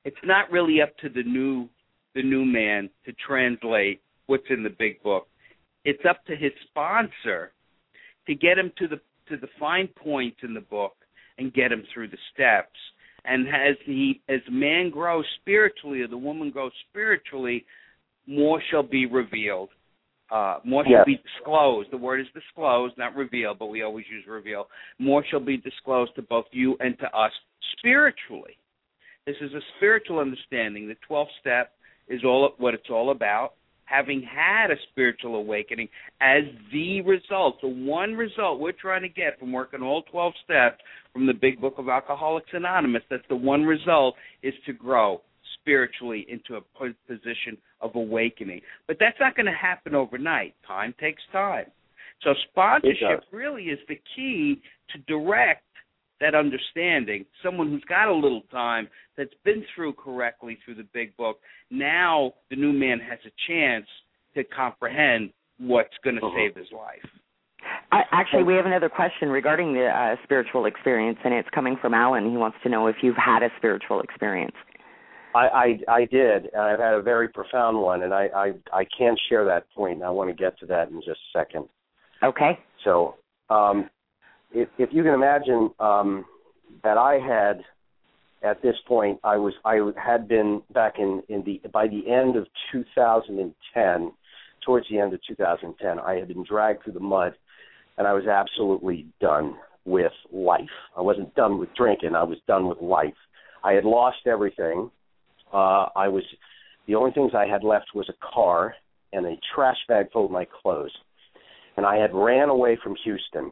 it's not really up to the new man to translate what's in the big book. It's up to his sponsor to get him to the fine points in the book and get him through the steps. And as man grows spiritually, or the woman grows spiritually, more shall be revealed. More shall be disclosed. The word is disclosed, not revealed, but we always use reveal. More shall be disclosed to both you and to us spiritually. This is a spiritual understanding. The 12th step is what it's all about. Having had a spiritual awakening as the result, the one result we're trying to get from working all 12 steps from the Big Book of Alcoholics Anonymous, that's the one result, is to grow spiritually into a position of awakening. But that's not going to happen overnight. Time takes time. So sponsorship really is the key to direct that understanding. Someone who's got a little time, that's been through correctly through the Big Book, now the new man has a chance to comprehend what's going to save his life. Actually, we have another question regarding the spiritual experience, and it's coming from Alan. He wants to know if you've had a spiritual experience. I did. I've had a very profound one, and I can share that point, and I want to get to that in just a second. Okay. So if you can imagine that I had, at this point, I had been back by the end of 2010, towards the end of 2010, I had been dragged through the mud, and I was absolutely done with life. I wasn't done with drinking. I was done with life. I had lost everything. The only things I had left was a car and a trash bag full of my clothes. And I had ran away from Houston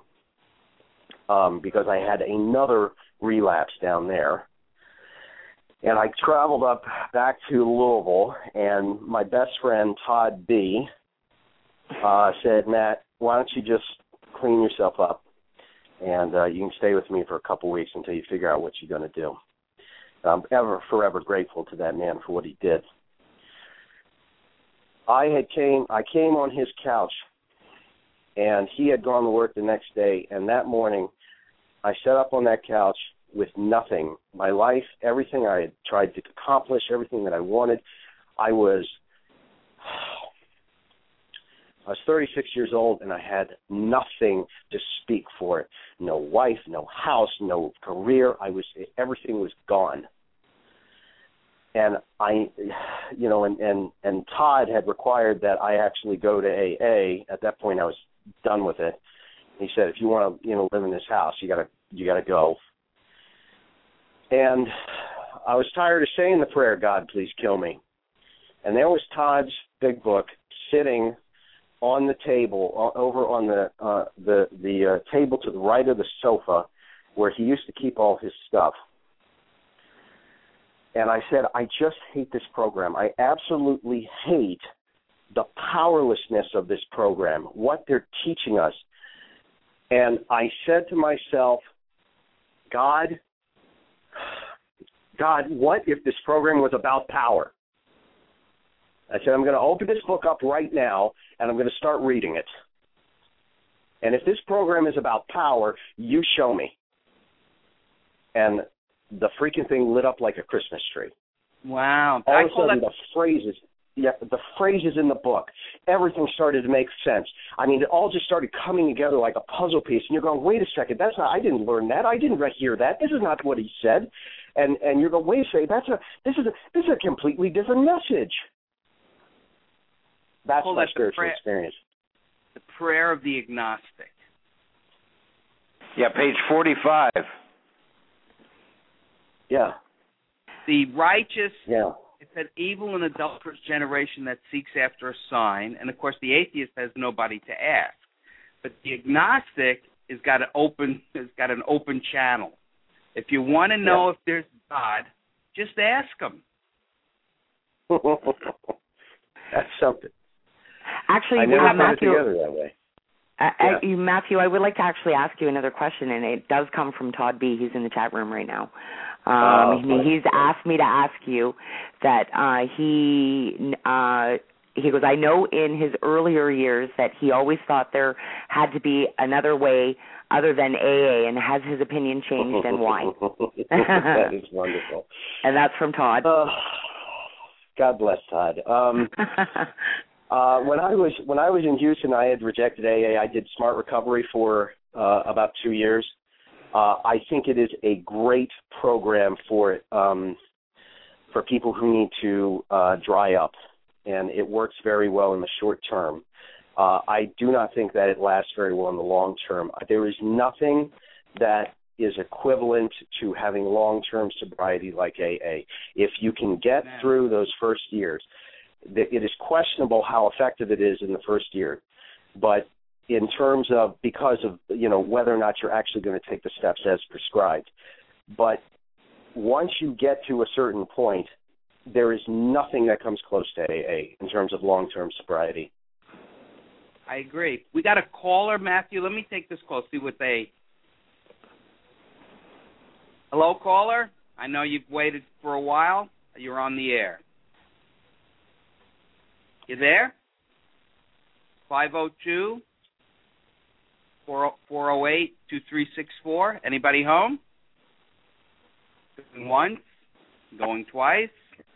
because I had another relapse down there. And I traveled back to Louisville, and my best friend, Todd B., said, Matt, why don't you just clean yourself up, and you can stay with me for a couple weeks until you figure out what you're going to do. I'm forever grateful to that man for what he did. I came on his couch, and he had gone to work the next day, and that morning I sat up on that couch with nothing. My life, everything I had tried to accomplish, everything that I wanted, I was 36 years old, and I had nothing to speak for it. No wife, no house, no career. Everything was gone. And and Todd had required that I actually go to AA. At that point, I was done with it. He said, if you want to, live in this house, you gotta go. And I was tired of saying the prayer, God, please kill me. And there was Todd's big book sitting on the table, over on the table to the right of the sofa, where he used to keep all his stuff. And I said, I just hate this program. I absolutely hate the powerlessness of this program, what they're teaching us. And I said to myself, God, what if this program was about power? I said, I'm going to open this book up right now, and I'm going to start reading it. And if this program is about power, you show me. And the freaking thing lit up like a Christmas tree. Wow. All of a sudden, the phrases in the book, everything started to make sense. I mean, it all just started coming together like a puzzle piece, and you're going, wait a second, I didn't learn that. I didn't hear that. This is not what he said. And you're going, wait a second, this is a completely different message. That's my spiritual experience. The prayer of the agnostic. Yeah, page 45. Yeah. The righteous, it's an evil and adulterous generation that seeks after a sign, and of course the atheist has nobody to ask. But the agnostic has got an open channel. If you want to know if there's God, just ask him. That's something. Actually, I never put Matthew, it together that way. Matthew, I would like to actually ask you another question, and it does come from Todd B. He's in the chat room right now. He's asked me to ask you that he goes, I know in his earlier years that he always thought there had to be another way other than AA, and has his opinion changed and why? That is wonderful. And that's from Todd. God bless Todd. When I was in Houston, I had rejected AA. I did Smart Recovery for about 2 years. I think it is a great program for people who need to dry up, and it works very well in the short term. I do not think that it lasts very well in the long term. There is nothing that is equivalent to having long-term sobriety like AA. If you can get through those first years, it is questionable how effective it is in the first year. But in terms of, because of, whether or not you're actually going to take the steps as prescribed. But once you get to a certain point, there is nothing that comes close to AA in terms of long-term sobriety. I agree. We got a caller, Matthew. Let me take this call, see what they... Hello, caller? I know you've waited for a while. You're on the air. You there? 502-408-2364. Anybody home? Going once? Going twice?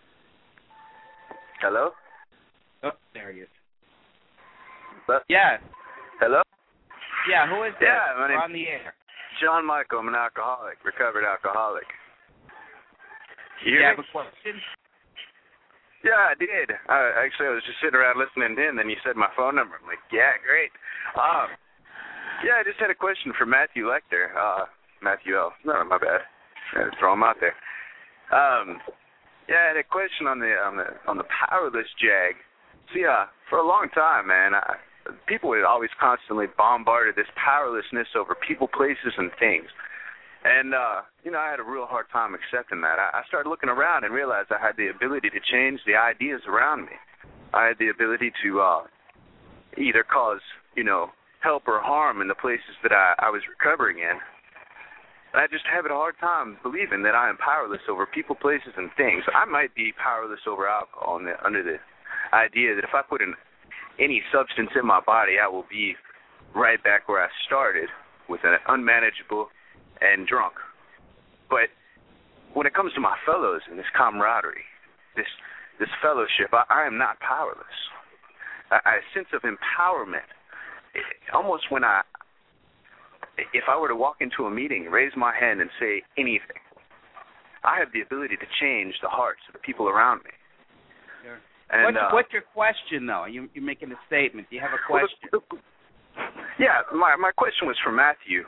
Hello? Oh, there he is. Hello? Yeah. Hello? Yeah, who is this? Yeah, my We're name's on the air. John Michael. I'm an alcoholic, recovered alcoholic. You have a question? Yeah, I did. Actually, I was just sitting around listening in, and then you said my phone number. I'm like, yeah, great. Yeah, I just had a question for Matthew Lecter. Matthew L. No, my bad. I had to throw him out there. Yeah, I had a question on the powerless jag. See, for a long time, man, people had always constantly bombarded this powerlessness over people, places, and things. And, I had a real hard time accepting that. I started looking around and realized I had the ability to change the ideas around me. I had the ability to either cause, help or harm in the places that I was recovering in. I just have a hard time believing that I am powerless over people, places, and things. I might be powerless over alcohol under the idea that if I put any substance in my body, I will be right back where I started with an unmanageable and drunk. But when it comes to my fellows and this camaraderie, this fellowship, I am not powerless. A sense of empowerment, almost if I were to walk into a meeting, raise my hand and say anything, I have the ability to change the hearts of the people around me. Sure. And, what's your question, though? You're making a statement. Do you have a question? Yeah, my question was for Matthew.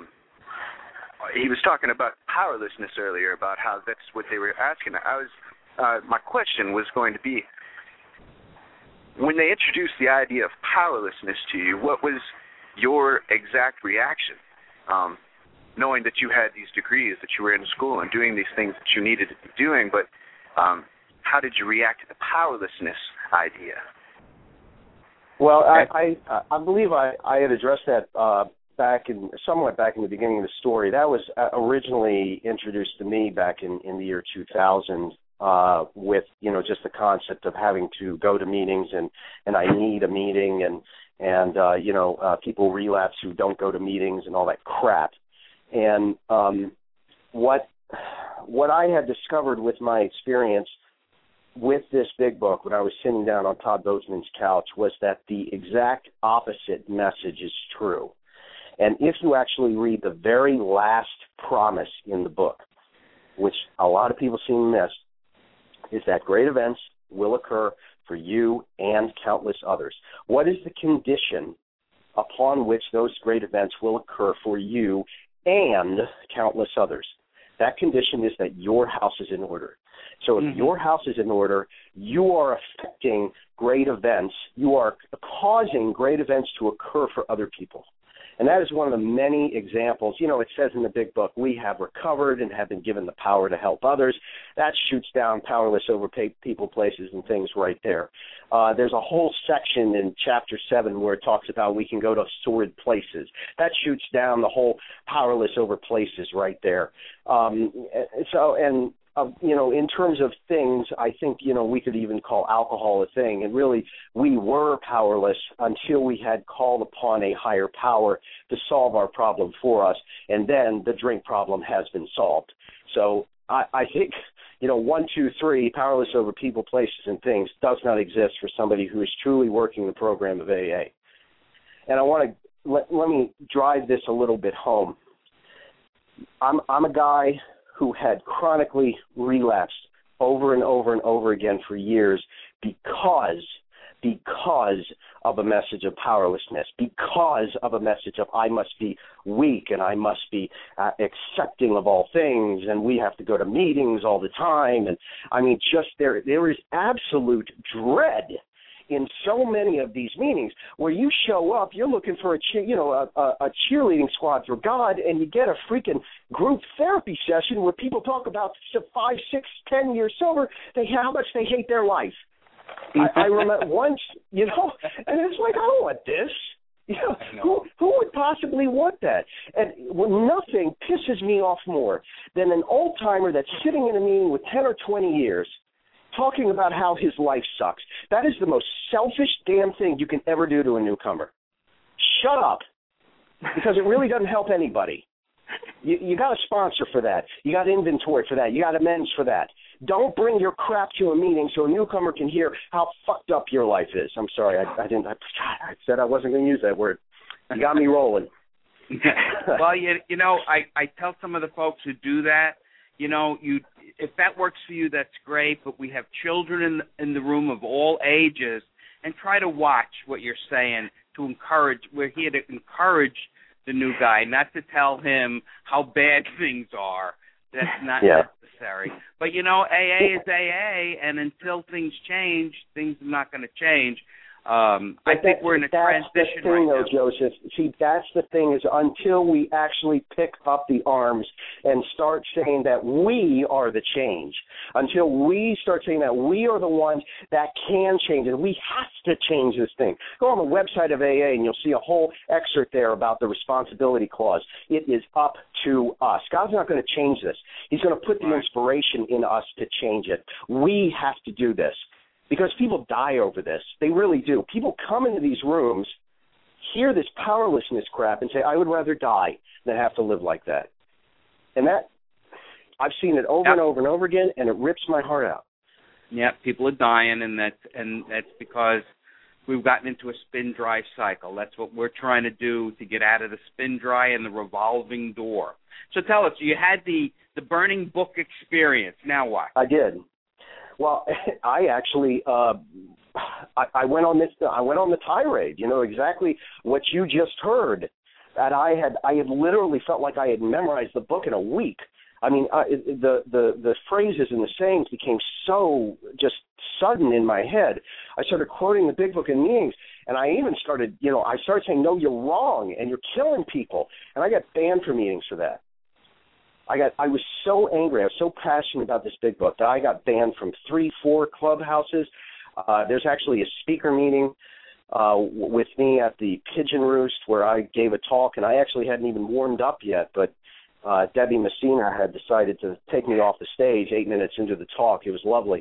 He was talking about powerlessness earlier, about how that's what they were asking. My question was going to be, when they introduced the idea of powerlessness to you, what was your exact reaction, knowing that you had these degrees, that you were in school and doing these things that you needed to be doing, but how did you react to the powerlessness idea? Well, I believe I had addressed that somewhat back in the beginning of the story. That was originally introduced to me back in the year 2000 with, just the concept of having to go to meetings and I need a meeting and people relapse who don't go to meetings and all that crap. And what I had discovered with my experience with this big book when I was sitting down on Todd Bozeman's couch was that the exact opposite message is true. And if you actually read the very last promise in the book, which a lot of people seem to miss, is that great events will occur for you and countless others. What is the condition upon which those great events will occur for you and countless others? That condition is that your house is in order. So if your house is in order, you are affecting great events. You are causing great events to occur for other people. And that is one of the many examples. It says in the big book, we have recovered and have been given the power to help others. That shoots down powerless over people, places, and things right there. There's a whole section in Chapter 7 where it talks about we can go to sordid places. That shoots down the whole powerless over places right there. in terms of things, I think, we could even call alcohol a thing. And really, we were powerless until we had called upon a higher power to solve our problem for us. And then the drink problem has been solved. So I think, 1, 2, 3, powerless over people, places, and things does not exist for somebody who is truly working the program of AA. And I want to let me drive this a little bit home. I'm a guy who had chronically relapsed over and over and over again for years because of a message of powerlessness, because of a message of I must be weak and I must be accepting of all things, and we have to go to meetings all the time. And I mean, just there is absolute dread in so many of these meetings where you show up, you're looking for a cheerleading squad for God, and you get a freaking group therapy session where people talk about 5, 6, 10 years sober, how much they hate their life. I remember once, and it's like, I don't want this. Who would possibly want that? And nothing pisses me off more than an old-timer that's sitting in a meeting with 10 or 20 years talking about how his life sucks. That is the most selfish damn thing you can ever do to a newcomer. Shut up, because it really doesn't help anybody. You got a sponsor for that. You got inventory for that. You got amends for that. Don't bring your crap to a meeting so a newcomer can hear how fucked up your life is. I'm sorry, I said I wasn't going to use that word. You got me rolling. Well, I tell some of the folks who do that, if that works for you, that's great, but we have children in the room of all ages, and try to watch what you're saying to encourage. We're here to encourage the new guy, not to tell him how bad things are. That's not necessary. But, AA is AA, and until things change, things are not going to change. I think we're in a transition right now. That's the thing, though, Joseph. See, that's the thing, is until we actually pick up the arms and start saying that we are the change, until we start saying that we are the ones that can change it, we have to change this thing. Go on the website of AA, and you'll see a whole excerpt there about the responsibility clause. It is up to us. God's not going to change this. He's going to put the inspiration in us to change it. We have to do this. Because people die over this. They really do. People come into these rooms, hear this powerlessness crap, and say, I would rather die than have to live like that. And that, I've seen it over and over and over again, and it rips my heart out. Yeah, people are dying, and that's because we've gotten into a spin dry cycle. That's what we're trying to do to get out of the spin dry and the revolving door. So tell us, you had the burning book experience. Now what? I did. Well, I actually I went on the tirade. Exactly what you just heard. That I had literally felt like I had memorized the book in a week. I mean, the phrases and the sayings became so just sudden in my head. I started quoting the big book in meetings, and I even started saying, no, you're wrong, and you're killing people. And I got banned from meetings for that. I was so angry. I was so passionate about this big book that I got banned from 3, 4 clubhouses. There's actually a speaker meeting with me at the Pigeon Roost where I gave a talk, and I actually hadn't even warmed up yet, but Debbie Messina had decided to take me off the stage 8 minutes into the talk. It was lovely.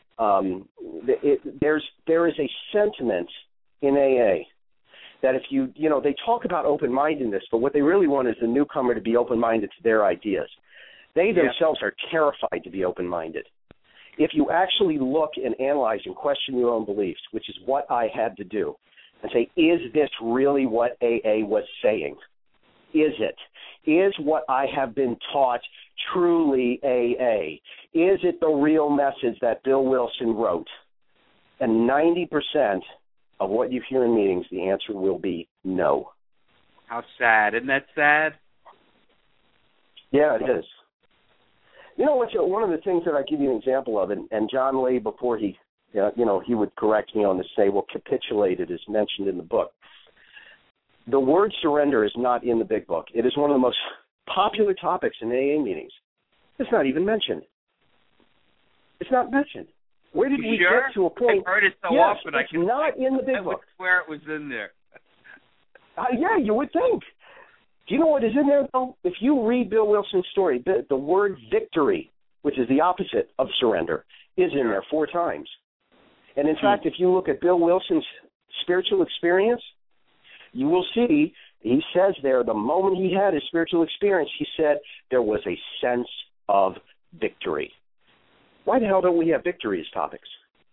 There is a sentiment in AA that if they talk about open-mindedness, but what they really want is the newcomer to be open-minded to their ideas. They themselves are terrified to be open-minded. If you actually look and analyze and question your own beliefs, which is what I had to do, and say, is this really what AA was saying? Is it? Is what I have been taught truly AA? Is it the real message that Bill Wilson wrote? And 90% of what you hear in meetings, the answer will be no. How sad. Isn't that sad? Yeah, it is. One of the things that I give you an example of, and John Lee, before he would correct me on this, say, well, capitulated is mentioned in the book. The word surrender is not in the big book. It is one of the most popular topics in AA meetings. It's not even mentioned. It's not mentioned. Where did we get to a point? I've heard it so often. It's not in the big book. I swear it was in there. Yeah, you would think. Do you know what is in there, though? If you read Bill Wilson's story, the word victory which is the opposite of surrender, is in there 4 times. And in fact, if you look at Bill Wilson's spiritual experience, you will see he says there the moment he had his spiritual experience, he said there was a sense of victory. Why the hell don't we have victory as topics?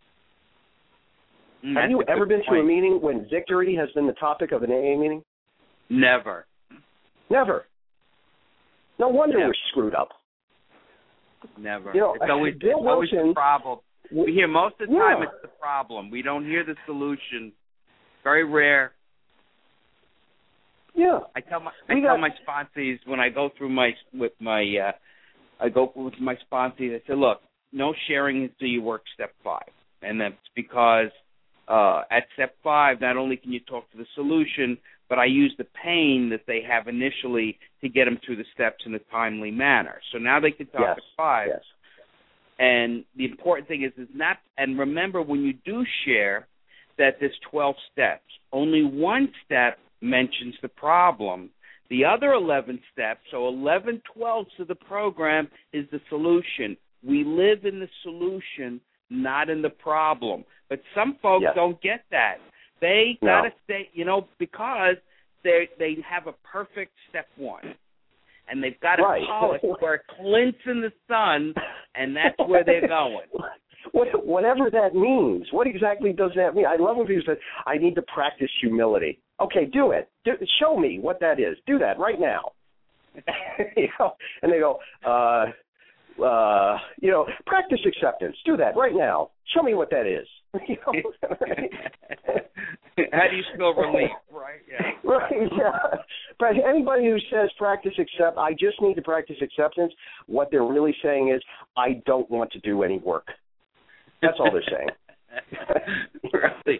Have you ever been to a meeting when victory has been the topic of an AA meeting? Never. Never. No wonder we're screwed up. Never. You know, it's always the problem. We hear most of the time it's the problem. We don't hear the solution. Very rare. Yeah. I tell my sponsees when I go through my sponsees, I say, look, no sharing until you work step 5. And that's because at step 5, not only can you talk to the solution, but I use the pain that they have initially to get them through the steps in a timely manner. So now they can talk at 5. Yes. And the important thing is not, and remember when you do share that there's 12 steps, only one step mentions the problem. The other 11 steps, so 11/12 of the program, is the solution. We live in the solution, not in the problem. But some folks don't get that. They got to stay, because they have a perfect step 1. And they've got to polish where it glints in the sun, and that's where they're going. Whatever that means. What exactly does that mean? I love when people say, I need to practice humility. Okay, do it. Show me what that is. Do that right now. And they go, practice acceptance. Do that right now. Show me what that is. How do you feel relief, right? Yeah. Right, yeah. But anybody who says I just need to practice acceptance, what they're really saying is, I don't want to do any work. That's all they're saying. Really?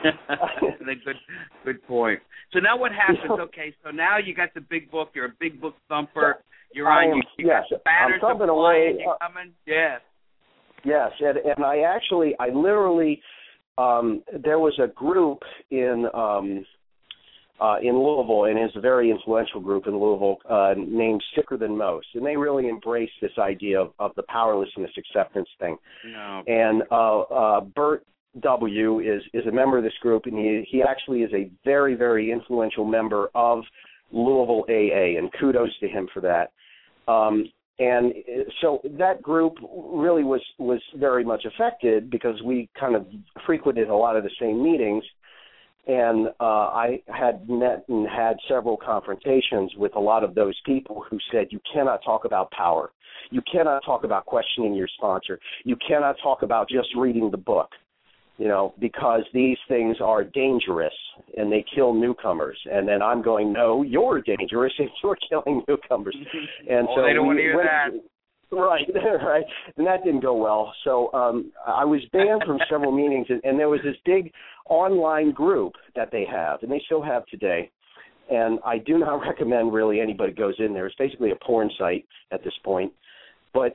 Good point. So now what happens? Okay, so now you got the big book. You're a big book thumper. You're on. You got banners I'm thumping away. You're coming. Yeah. Yes, and I literally, there was a group in Louisville, and it's a very influential group in Louisville named Sicker Than Most, and they really embraced this idea of the powerlessness acceptance thing. No. And Bert W. is a member of this group, and he actually is a very, very influential member of Louisville AA, and kudos to him for that. And so that group really was very much affected because we kind of frequented a lot of the same meetings. And I had met and had several confrontations with a lot of those people who said, you cannot talk about power. You cannot talk about questioning your sponsor. You cannot talk about just reading the book, because these things are dangerous and they kill newcomers. And then I'm going, no, you're dangerous and you're killing newcomers. And so they don't want to hear that. Right. And that didn't go well. So I was banned from several meetings, and there was this big online group that they have, and they still have today. And I do not recommend really anybody goes in there. It's basically a porn site at this point. But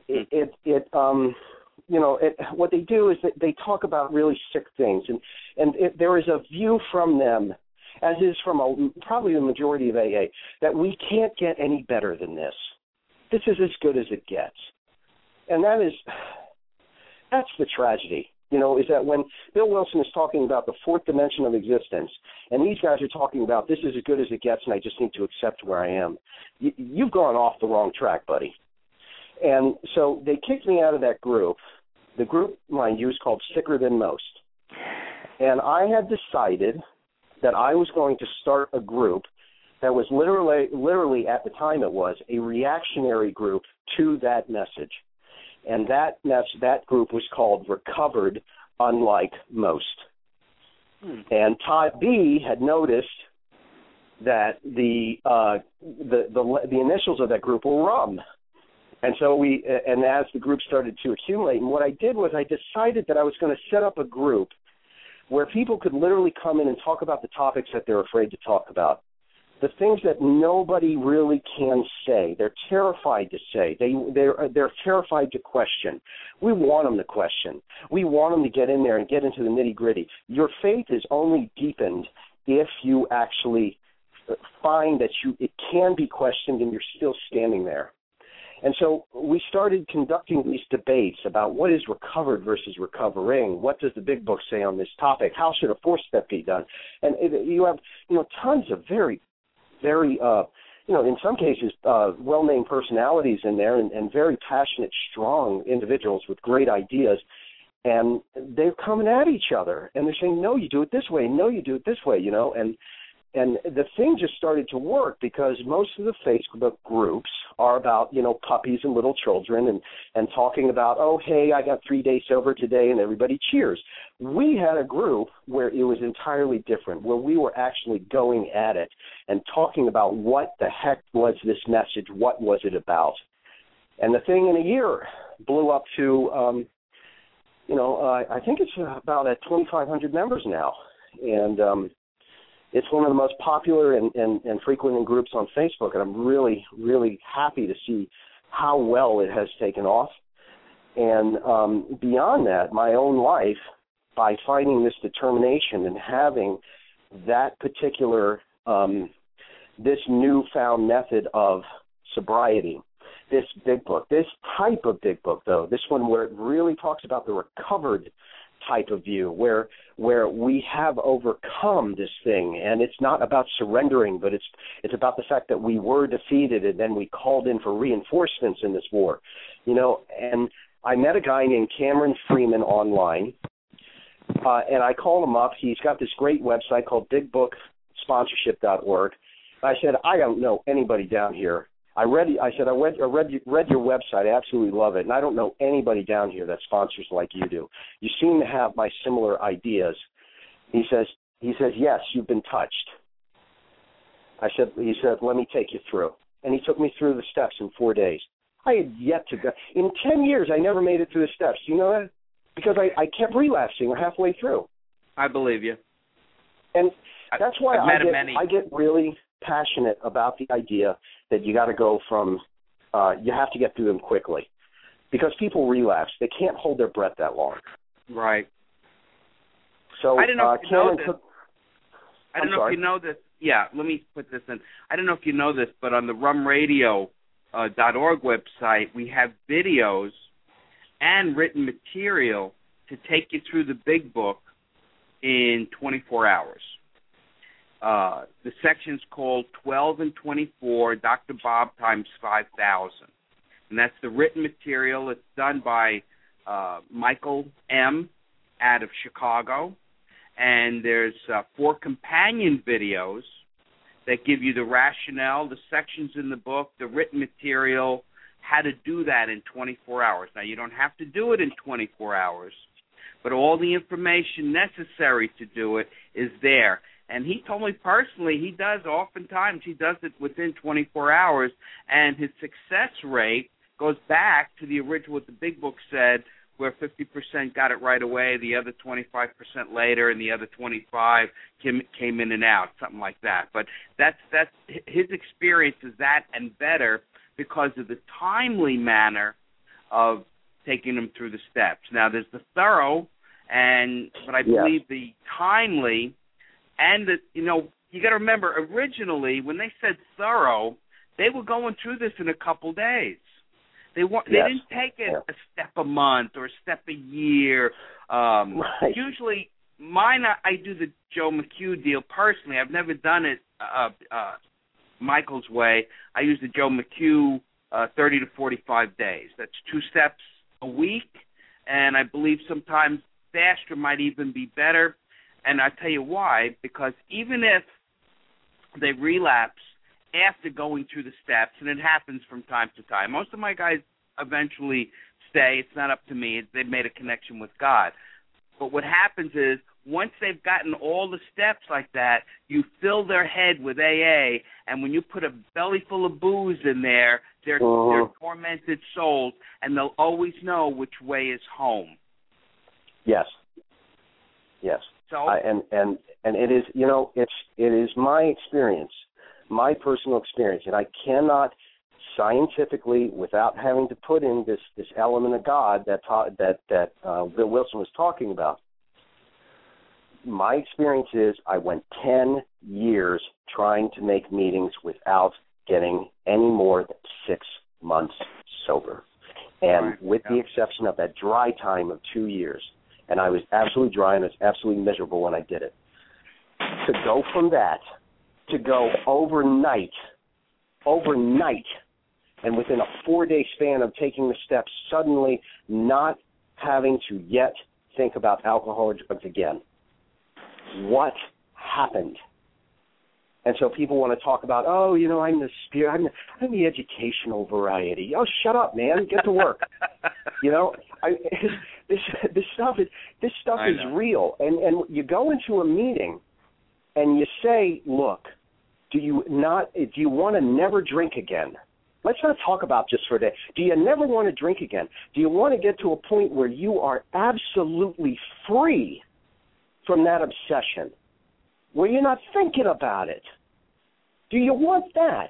what they do is that they talk about really sick things, and there is a view from them, as is from probably the majority of AA, that we can't get any better than this. This is as good as it gets. And that's the tragedy, is that when Bill Wilson is talking about the 4th dimension of existence, and these guys are talking about this is as good as it gets and I just need to accept where I am, you've gone off the wrong track, buddy. And so they kicked me out of that group. The group, mind you, is called Sicker Than Most. And I had decided that I was going to start a group that was literally at the time it was, a reactionary group to that message. And that group was called Recovered Unlike Most. And Todd B. had noticed that the initials of that group were RUM. And so and as the group started to accumulate, and what I did was I decided that I was going to set up a group where people could literally come in and talk about the topics that they're afraid to talk about. The things that nobody really can say, they're terrified to say. They're terrified to question. We want them to question. We want them to get in there and get into the nitty-gritty. Your faith is only deepened if you actually find that it can be questioned and you're still standing there. And so we started conducting these debates about what is recovered versus recovering. What does the big book say on this topic? How should a 4-step be done? And you have, tons of very, very, in some cases, well-named personalities in there and very passionate, strong individuals with great ideas. And they're coming at each other, and they're saying, no, you do it this way. No, you do it this way, And the thing just started to work because most of the Facebook groups are about, puppies and little children and talking about, oh, hey, I got 3 days sober today, and everybody cheers. We had a group where it was entirely different, where we were actually going at it and talking about what the heck was this message, what was it about. And the thing in a year blew up to, I think it's about at 2,500 members now. And it's one of the most popular and frequent groups on Facebook, and I'm really, really happy to see how well it has taken off. And beyond that, my own life, by finding this determination and having that particular, this newfound method of sobriety, this big book, this type of big book, though, this one where it really talks about the recovered type of view, where we have overcome this thing, and it's not about surrendering, but it's about the fact that we were defeated and then we called in for reinforcements in this war, And I met a guy named Cameron Freeman online, and I called him up. He's got this great website called BigBookSponsorship.org. I said, I don't know anybody down here. I read your website. I absolutely love it, and I don't know anybody down here that sponsors like you do. You seem to have my similar ideas. He says, yes, you've been touched. He said, let me take you through. And he took me through the steps in 4 days. I had yet to go. In 10 years, I never made it through the steps. You know that? Because I kept relapsing halfway through. I believe you. And that's why I get really passionate about the idea that you got to go from, you have to get through them quickly. Because people relapse. They can't hold their breath that long. Right. So I don't know if you know this. I don't know sorry. if you know this. Yeah, let me put this in. I don't know if you know this, but on the rumradio.org website, we have videos and written material to take you through the big book in 24 hours. The section's called 12 and 24, Dr. Bob times 5,000. And that's the written material. It's done by Michael M. out of Chicago. And there's 4 companion videos that give you the rationale, the sections in the book, the written material, how to do that in 24 hours. Now, you don't have to do it in 24 hours, but all the information necessary to do it is there. And he told me personally he does it within 24 hours, and his success rate goes back to the original, what the big book said, where 50% got it right away, the other 25% later, and the other 25 came in and out, something like that. But that's his experience is that and better because of the timely manner of taking them through the steps. Now, there's the thorough, but I believe the timely, and you got to remember, originally when they said thorough, they were going through this in a couple days. They didn't take it a step a month or a step a year. Right. Usually, mine, I do the Joe McHugh deal personally. I've never done it Michael's way. I use the Joe McHugh 30 to 45 days. That's 2 steps a week, and I believe sometimes faster might even be better. And I tell you why, because even if they relapse after going through the steps, and it happens from time to time, most of my guys eventually stay. It's not up to me. They've made a connection with God. But what happens is once they've gotten all the steps like that, you fill their head with AA, and when you put a belly full of booze in there, they're tormented souls, and they'll always know which way is home. Yes. So and it is, it is my experience, my personal experience, and I cannot scientifically, without having to put in this element of God that Bill Wilson was talking about. My experience is I went 10 years trying to make meetings without getting any more than 6 months sober. And with the exception of that dry time of 2 years, and I was absolutely dry and I was absolutely miserable when I did it, to go from that to go overnight, and within a 4-day span of taking the steps, suddenly not having to yet think about alcohol or drugs again. What happened? And so people want to talk about, oh, you know, I'm the educational variety. Oh, shut up, man. Get to work. You know, this stuff is real. And you go into a meeting and you say, look, do you want to never drink again? Let's not talk about just for a day. Do you never want to drink again? Do you want to get to a point where you are absolutely free from that obsession, where you're not thinking about it? Do you want that?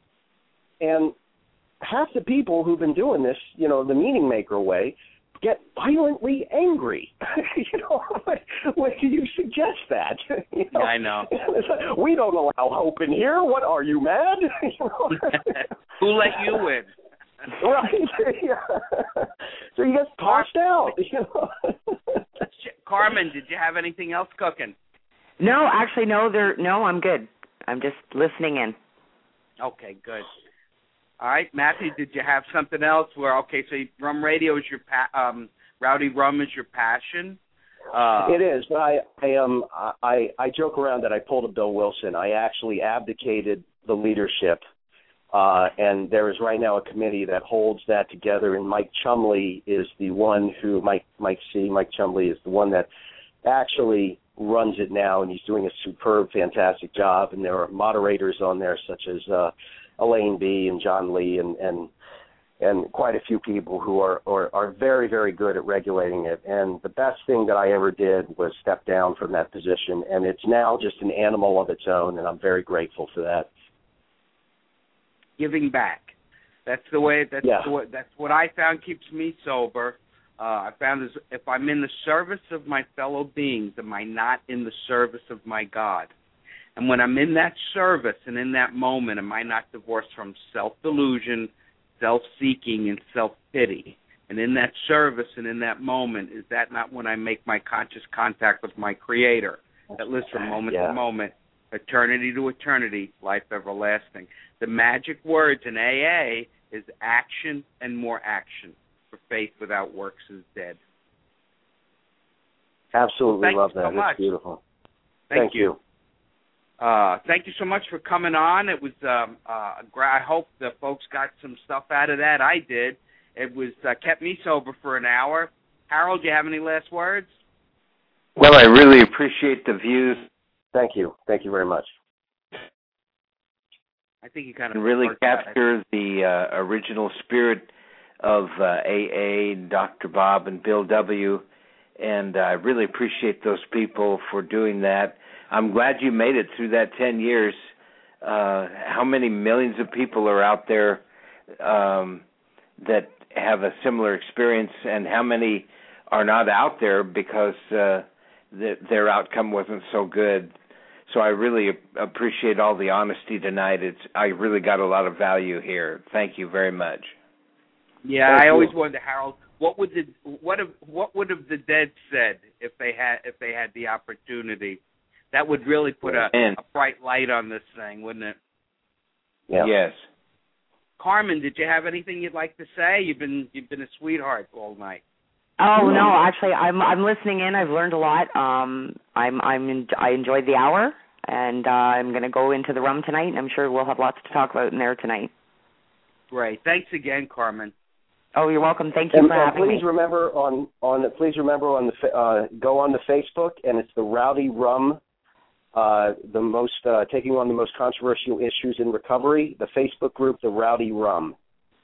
And half the people who've been doing this, you know, the meaning maker way, get violently angry. You know, when do you suggest that? You know? Yeah, I know. We don't allow hope in here. What, are you mad? You know? Who let you in? Right. Yeah. So you get tossed out. You know? Carmen, did you have anything else cooking? No, actually, no. I'm good. I'm just listening in. Okay, good. All right, Matthew, did you have something else? So Rum Radio is your Rowdy Rum is your passion. It is, but I joke around that I pulled a Bill Wilson. I actually abdicated the leadership, and there is right now a committee that holds that together. And Mike Chumley is the one who Mike Chumley is the one that actually runs it now, and he's doing a superb, fantastic job. And there are moderators on there such as Elaine B. and John Lee and quite a few people who are very, very good at regulating it. And the best thing that I ever did was step down from that position, and it's now just an animal of its own, and I'm very grateful for that. Giving back. That's the way. That's what I found keeps me sober. I found is if I'm in the service of my fellow beings, am I not in the service of my God? And when I'm in that service and in that moment, am I not divorced from self-delusion, self-seeking, and self-pity? And in that service and in that moment, is that not when I make my conscious contact with my Creator that lives from moment to moment, eternity to eternity, life everlasting? The magic words in AA is action and more action. For faith without works is dead. Absolutely love that. So much. It's beautiful. Thank you. Thank you so much for coming on. It was I hope the folks got some stuff out of that. I did. It was kept me sober for an hour. Harold, do you have any last words? Well, I really appreciate the views. Thank you. Thank you very much. I think you kind of really capture the original spirit of AA, Dr. Bob and Bill W., and I really appreciate those people for doing that. I'm glad you made it through that 10 years. How many millions of people are out there that have a similar experience, and how many are not out there because their outcome wasn't so good? So I really appreciate all the honesty tonight. I really got a lot of value here. Thank you very much. Yeah, I always wonder, Harold, what would have the dead said if they had the opportunity? That would really put a bright light on this thing, wouldn't it? Yeah. Yes. Carmen, did you have anything you'd like to say? You've been a sweetheart all night. Oh no, actually, I'm listening in. I've learned a lot. I enjoyed the hour, and I'm going to go into the rum tonight, and I'm sure we'll have lots to talk about in there tonight. Great. Thanks again, Carmen. Oh, you're welcome. Thank you for having me. Please remember go on the Facebook, and it's the Rowdy Rum, taking on the most controversial issues in recovery. The Facebook group, the Rowdy Rum.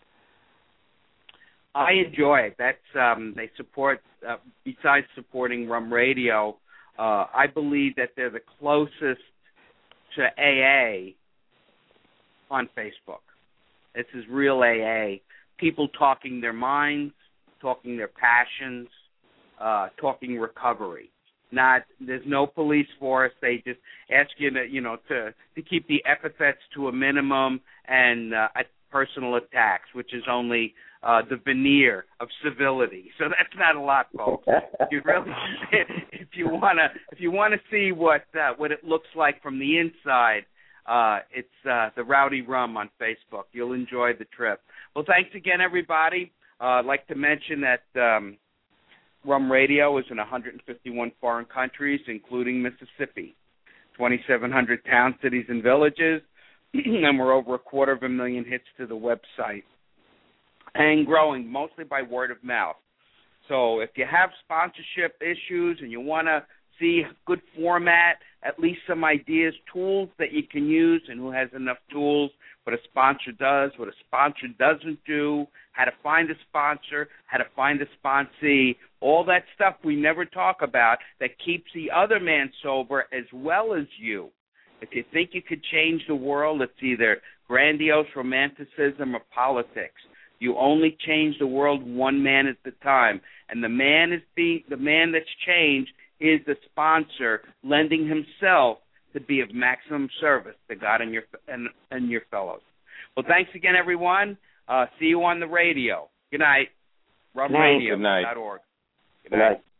I enjoy it. That's they support. Besides supporting Rum Radio, I believe that they're the closest to AA on Facebook. This is real AA. People talking their minds, talking their passions, talking recovery. There's no police force. They just ask you to keep the epithets to a minimum and personal attacks, which is only the veneer of civility. So that's not a lot, folks. You really, if you wanna see what it looks like from the inside, it's the Rowdy Rum on Facebook. You'll enjoy the trip. Well, thanks again, everybody. I'd like to mention that Rum Radio is in 151 foreign countries, including Mississippi, 2,700 towns, cities, and villages, and we're over 250,000 hits to the website, and growing mostly by word of mouth. So if you have sponsorship issues and you want to see good format, at least some ideas, tools that you can use, and who has enough tools, what a sponsor does, what a sponsor doesn't do, how to find a sponsor, how to find a sponsee, all that stuff we never talk about that keeps the other man sober as well as you. If you think you could change the world, it's either grandiose romanticism or politics. You only change the world one man at a time, and the man that's changed is the sponsor lending himself to be of maximum service to God and your fellows. Well, thanks again, everyone. See you on the radio. Good night. RumRadio.org. Good night.